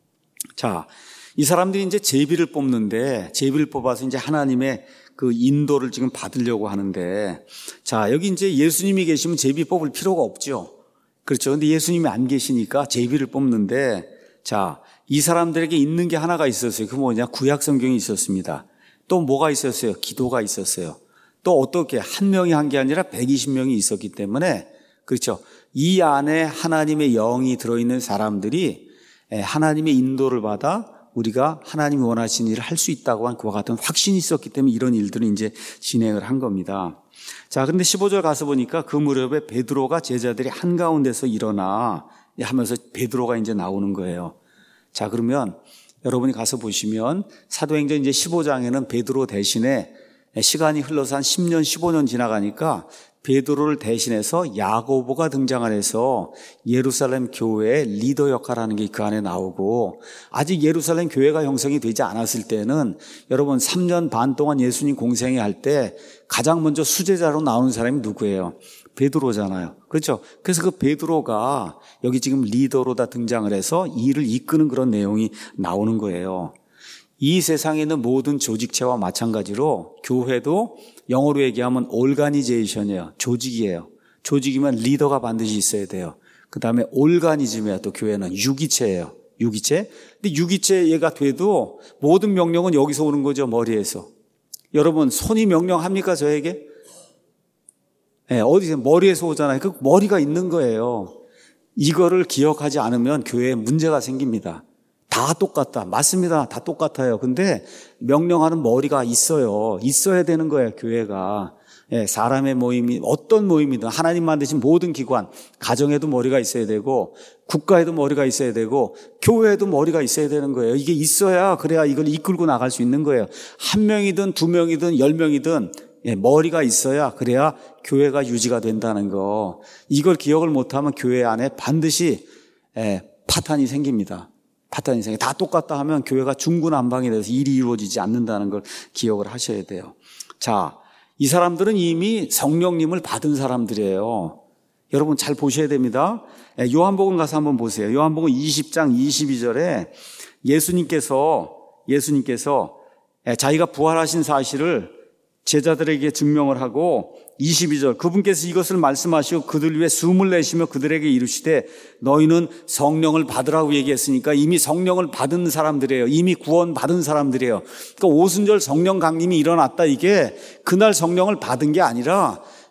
자, 이 사람들이 이제 제비를 뽑는데 제비를 뽑아서 이제 하나님의 그 인도를 지금 받으려고 하는데 자, 여기 이제 예수님이 계시면 제비 뽑을 필요가 없죠. 그렇죠. 근데 예수님이 안 계시니까 제비를 뽑는데 자, 이 사람들에게 있는 게 하나가 있었어요. 그 뭐냐? 구약 성경이 있었습니다. 또 뭐가 있었어요? 기도가 있었어요. 또 어떻게 한 명이 한 게 아니라 백이십 명이 있었기 때문에 그렇죠. 이 안에 하나님의 영이 들어있는 사람들이 하나님의 인도를 받아 우리가 하나님이 원하시는 일을 할 수 있다고 한 그와 같은 확신이 있었기 때문에 이런 일들을 이제 진행을 한 겁니다. 자, 근데 십오 절 가서 보니까 그 무렵에 베드로가 제자들이 한가운데서 일어나 하면서 베드로가 이제 나오는 거예요. 자, 그러면 여러분이 가서 보시면 사도행전 이제 십오 장에는 베드로 대신에 시간이 흘러서 한 십 년, 십오 년 지나가니까 베드로를 대신해서 야고보가 등장을 해서 예루살렘 교회의 리더 역할을 하는 게 그 안에 나오고 아직 예루살렘 교회가 형성이 되지 않았을 때는 여러분 삼 년 반 동안 예수님 공생애 할 때 가장 먼저 수제자로 나오는 사람이 누구예요? 베드로잖아요. 그렇죠? 그래서 그 베드로가 여기 지금 리더로 다 등장을 해서 일을 이끄는 그런 내용이 나오는 거예요. 이 세상에 있는 모든 조직체와 마찬가지로 교회도 영어로 얘기하면 오르가니제이션이에요. 조직이에요. 조직이면 리더가 반드시 있어야 돼요. 그 다음에 오르가니즘이에요. 또 교회는 유기체예요. 유기체. 근데 유기체 얘가 돼도 모든 명령은 여기서 오는 거죠. 머리에서. 여러분 손이 명령합니까 저에게? 네, 어디서 머리에서 오잖아요. 그 머리가 있는 거예요. 이거를 기억하지 않으면 교회에 문제가 생깁니다. 다 똑같다. 맞습니다. 다 똑같아요. 근데 명령하는 머리가 있어요. 있어야 되는 거예요, 교회가. 예, 사람의 모임이 어떤 모임이든 하나님 만드신 모든 기관, 가정에도 머리가 있어야 되고 국가에도 머리가 있어야 되고 교회에도 머리가 있어야 되는 거예요. 이게 있어야 그래야 이걸 이끌고 나갈 수 있는 거예요. 한 명이든 두 명이든 열 명이든 예, 머리가 있어야 그래야 교회가 유지가 된다는 거. 이걸 기억을 못하면 교회 안에 반드시 예, 파탄이 생깁니다. 파탄이 생겨. 다 똑같다 하면 교회가 중구난방이 돼서 일이 이루어지지 않는다는 걸 기억을 하셔야 돼요. 자, 이 사람들은 이미 성령님을 받은 사람들이에요. 여러분 잘 보셔야 됩니다. 요한복음 가서 한번 보세요. 요한복음 이십 장 이십이 절에 예수님께서 예수님께서 자기가 부활하신 사실을 제자들에게 증명을 하고 이십이 절 그분께서 이것을 말씀하시고 그들 위해 숨을 내쉬며 그들에게 이르시되 너희는 성령을 받으라고 얘기했으니까 이미 성령을 받은 사람들이에요. 이미 구원 받은 사람들이에요. 그러니까 오순절 성령 강림이 일어났다. 이게 그날 성령을 받은 게 아니라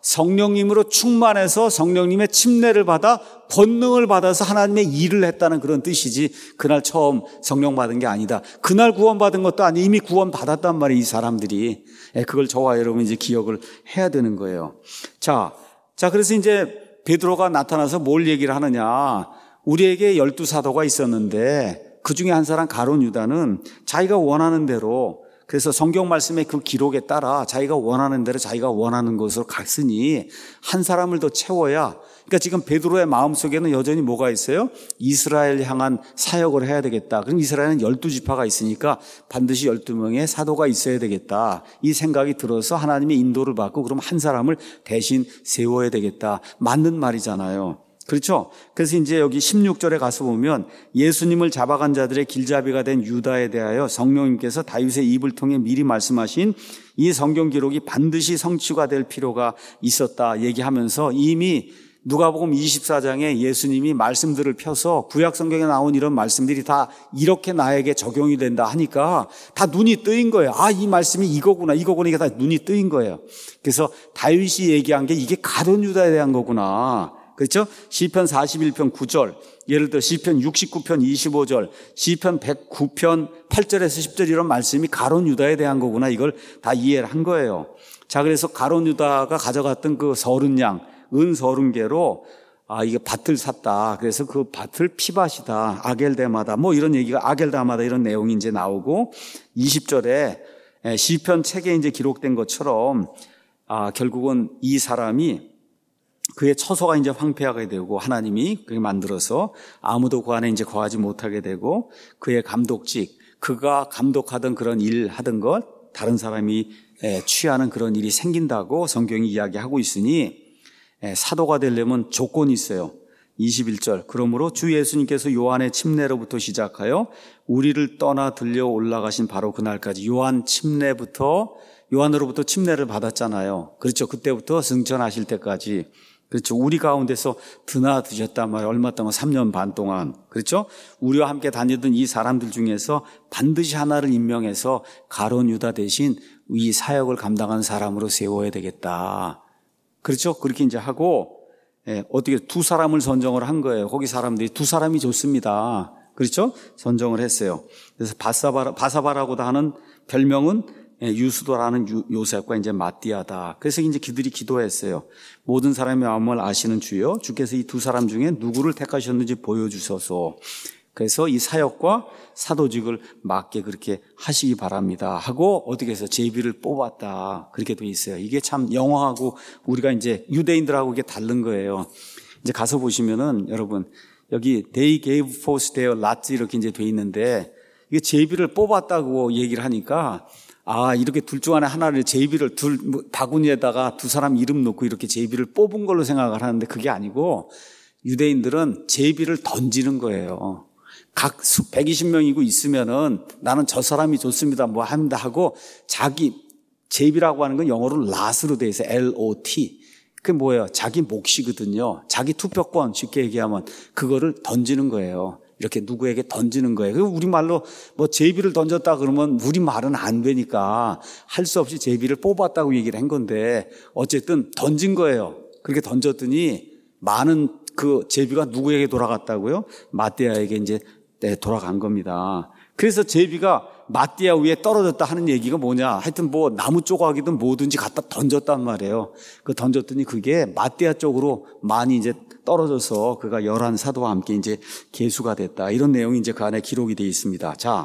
성령님으로 충만해서 성령님의 침례를 받아 권능을 받아서 하나님의 일을 했다는 그런 뜻이지 그날 처음 성령 받은 게 아니다. 그날 구원받은 것도 아니 이미 구원받았단 말이에요. 이 사람들이. 그걸 저와 여러분이 이제 기억을 해야 되는 거예요. 자, 자 그래서 이제 베드로가 나타나서 뭘 얘기를 하느냐. 우리에게 열두 사도가 있었는데 그중에 한 사람 가룟 유다는 자기가 원하는 대로 그래서 성경 말씀의 그 기록에 따라 자기가 원하는 대로 자기가 원하는 것으로 갔으니 한 사람을 더 채워야 그러니까 지금 베드로의 마음속에는 여전히 뭐가 있어요? 이스라엘 향한 사역을 해야 되겠다. 그럼 이스라엘은 열두 지파가 있으니까 반드시 열두 명의 사도가 있어야 되겠다. 이 생각이 들어서 하나님의 인도를 받고 그럼 한 사람을 대신 세워야 되겠다. 맞는 말이잖아요. 그렇죠? 그래서 이제 여기 십육 절에 가서 보면 예수님을 잡아간 자들의 길잡이가 된 유다에 대하여 성령님께서 다윗의 입을 통해 미리 말씀하신 이 성경 기록이 반드시 성취가 될 필요가 있었다 얘기하면서 이미 누가복음 이십사 장에 예수님이 말씀들을 펴서 구약 성경에 나온 이런 말씀들이 다 이렇게 나에게 적용이 된다 하니까 다 눈이 뜨인 거예요. 아, 이 말씀이 이거구나, 이거구나, 이게 다 눈이 뜨인 거예요. 그래서 다윗이 얘기한 게 이게 가룟 유다에 대한 거구나. 그렇죠? 시편 사십일 편 구 절, 예를 들어 시편 육십구 편 이십오 절, 시편 백구 편 팔 절에서 십 절 이런 말씀이 가룟 유다에 대한 거구나. 이걸 다 이해를 한 거예요. 자, 그래서 가룟 유다가 가져갔던 그 서른 양, 은 서른 개로 아, 이게 밭을 샀다. 그래서 그 밭을 피밭이다. 아겔데마다. 뭐 이런 얘기가 아겔다마다 이런 내용이 이제 나오고 이십 절에 시편 책에 이제 기록된 것처럼 아, 결국은 이 사람이 그의 처소가 이제 황폐하게 되고 하나님이 그렇게 만들어서 아무도 그 안에 이제 거하지 못하게 되고 그의 감독직, 그가 감독하던 그런 일 하던 것 다른 사람이 취하는 그런 일이 생긴다고 성경이 이야기하고 있으니 사도가 되려면 조건이 있어요. 이십일 절. 그러므로 주 예수님께서 요한의 침례로부터 시작하여 우리를 떠나 들려 올라가신 바로 그날까지 요한 침례부터 요한으로부터 침례를 받았잖아요. 그렇죠. 그때부터 승천하실 때까지. 그렇죠. 우리 가운데서 드나드셨단 말이에요. 얼마 동안 삼 년 반 동안. 그렇죠. 우리와 함께 다니던 이 사람들 중에서 반드시 하나를 임명해서 가룟 유다 대신 이 사역을 감당하는 사람으로 세워야 되겠다. 그렇죠. 그렇게 이제 하고 예, 어떻게 두 사람을 선정을 한 거예요. 거기 사람들이 두 사람이 좋습니다. 그렇죠. 선정을 했어요. 그래서 바사바라, 바사바라고도 하는 별명은 유수도라는 요셉과 이제 마띠아다. 그래서 이제 그들이 기도했어요. 모든 사람의 마음을 아시는 주여, 주께서 이 두 사람 중에 누구를 택하셨는지 보여주셔서 그래서 이 사역과 사도직을 맞게 그렇게 하시기 바랍니다 하고 어떻게 해서 제비를 뽑았다. 그렇게 돼 있어요. 이게 참 영어하고 우리가 이제 유대인들하고 이게 다른 거예요. 이제 가서 보시면은 여러분 여기 they gave forth their lots 이렇게 이제 돼 있는데 이게 제비를 뽑았다고 얘기를 하니까 아, 이렇게 둘 중 안에 하나를 제비를 둘 바구니에다가 두 사람 이름 놓고 이렇게 제비를 뽑은 걸로 생각을 하는데 그게 아니고 유대인들은 제비를 던지는 거예요. 각 백이십 명이고 있으면은 나는 저 사람이 좋습니다. 뭐 합니다 하고 자기 제비라고 하는 건 영어로 lat으로 돼 있어요. 엘 오 티. 그게 뭐예요? 자기 몫이거든요. 자기 투표권 쉽게 얘기하면 그거를 던지는 거예요. 이렇게 누구에게 던지는 거예요. 우리말로 뭐 제비를 던졌다 그러면 우리말은 안 되니까 할 수 없이 제비를 뽑았다고 얘기를 한 건데 어쨌든 던진 거예요. 그렇게 던졌더니 많은 그 제비가 누구에게 돌아갔다고요? 마띠아에게 이제 돌아간 겁니다. 그래서 제비가 마띠아 위에 떨어졌다 하는 얘기가 뭐냐? 하여튼 뭐 나무 조각이든 뭐든지 갖다 던졌단 말이에요. 그 던졌더니 그게 마띠아 쪽으로 많이 이제 떨어져서 그가 열한 사도와 함께 이제 계수가 됐다. 이런 내용이 이제 그 안에 기록이 되어 있습니다. 자,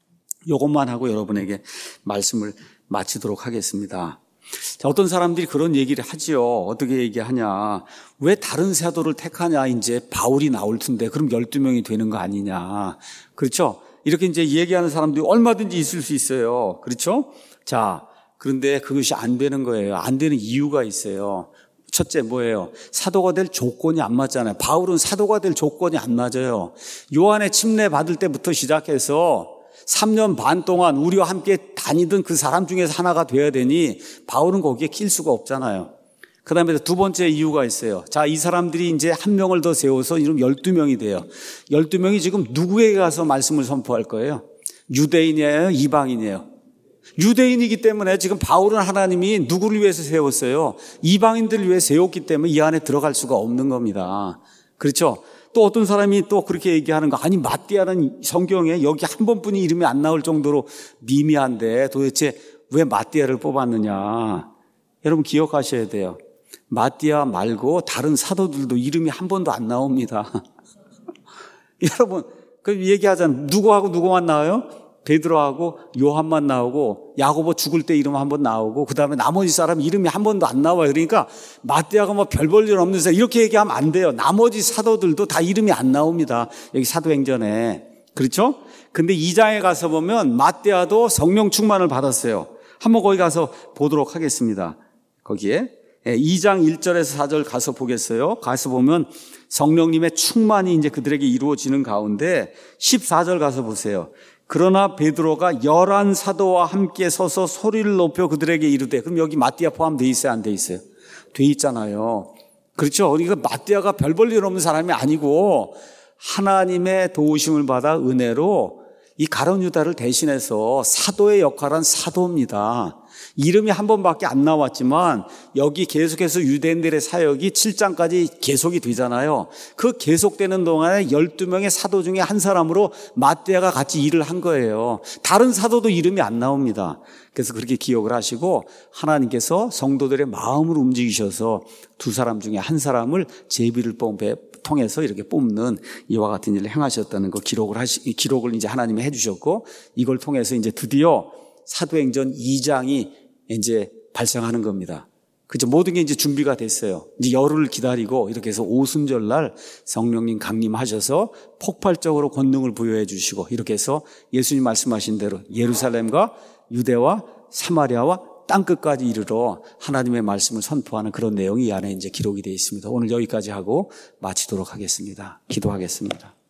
이것만 하고 여러분에게 말씀을 마치도록 하겠습니다. 자, 어떤 사람들이 그런 얘기를 하지요. 어떻게 얘기하냐. 왜 다른 사도를 택하냐. 이제 바울이 나올 텐데 그럼 열두 명이 되는 거 아니냐. 그렇죠? 이렇게 이제 얘기하는 사람들이 얼마든지 있을 수 있어요. 그렇죠? 자, 그런데 그것이 안 되는 거예요. 안 되는 이유가 있어요. 첫째 뭐예요? 사도가 될 조건이 안 맞잖아요. 바울은 사도가 될 조건이 안 맞아요. 요한의 침례 받을 때부터 시작해서 삼 년 반 동안 우리와 함께 다니던 그 사람 중에서 하나가 돼야 되니 바울은 거기에 낄 수가 없잖아요. 그 다음에 두 번째 이유가 있어요. 자, 이 사람들이 이제 한 명을 더 세워서 이름 열두 명이 돼요. 열두 명이 지금 누구에게 가서 말씀을 선포할 거예요? 유대인이에요? 이방인이에요? 유대인이기 때문에 지금 바울은 하나님이 누구를 위해서 세웠어요? 이방인들을 위해 세웠기 때문에 이 안에 들어갈 수가 없는 겁니다. 그렇죠? 또 어떤 사람이 또 그렇게 얘기하는 거, 아니 마띠아는 성경에 여기 한 번뿐이 이름이 안 나올 정도로 미미한데 도대체 왜 마띠아를 뽑았느냐. 여러분 기억하셔야 돼요. 마띠아 말고 다른 사도들도 이름이 한 번도 안 나옵니다. 여러분 그 얘기하잖아요. 누구하고 누구만 나와요? 베드로하고 요한만 나오고 야고보 죽을 때 이름 한 번 나오고 그 다음에 나머지 사람 이름이 한 번도 안 나와요. 그러니까 마띠아가 뭐 별 볼 일 없는 사람 이렇게 얘기하면 안 돼요. 나머지 사도들도 다 이름이 안 나옵니다. 여기 사도행전에. 그렇죠? 근데 이 장에 가서 보면 마띠아도 성령 충만을 받았어요. 한번 거기 가서 보도록 하겠습니다. 거기에 이 장 일 절에서 사 절 가서 보겠어요. 가서 보면 성령님의 충만이 이제 그들에게 이루어지는 가운데 십사 절 가서 보세요. 그러나 베드로가 열한 사도와 함께 서서 소리를 높여 그들에게 이르되, 그럼 여기 마띠아 포함되어 있어요? 안 돼 있어요? 돼 있잖아요. 그렇죠? 그러니까 마띠아가 별 볼 일 없는 사람이 아니고 하나님의 도우심을 받아 은혜로 이 가룟 유다를 대신해서 사도의 역할은 사도입니다. 이름이 한 번밖에 안 나왔지만 여기 계속해서 유대인들의 사역이 칠 장까지 계속이 되잖아요. 그 계속되는 동안에 열두 명의 사도 중에 한 사람으로 마띠아가 같이 일을 한 거예요. 다른 사도도 이름이 안 나옵니다. 그래서 그렇게 기억을 하시고 하나님께서 성도들의 마음을 움직이셔서 두 사람 중에 한 사람을 제비를 뽑에 통해서 이렇게 뽑는 이와 같은 일을 행하셨다는 거 기록을 하시, 기록을 이제 하나님이 해주셨고, 이걸 통해서 이제 드디어 사도행전 이 장이 이제 발생하는 겁니다. 그죠? 모든 게 이제 준비가 됐어요. 이제 열흘을 기다리고 이렇게 해서 오순절날 성령님 강림하셔서 폭발적으로 권능을 부여해 주시고, 이렇게 해서 예수님 말씀하신 대로 예루살렘과 유대와 사마리아와 땅끝까지 이르러 하나님의 말씀을 선포하는 그런 내용이 이 안에 이제 기록이 되어 있습니다. 오늘 여기까지 하고 마치도록 하겠습니다. 기도하겠습니다.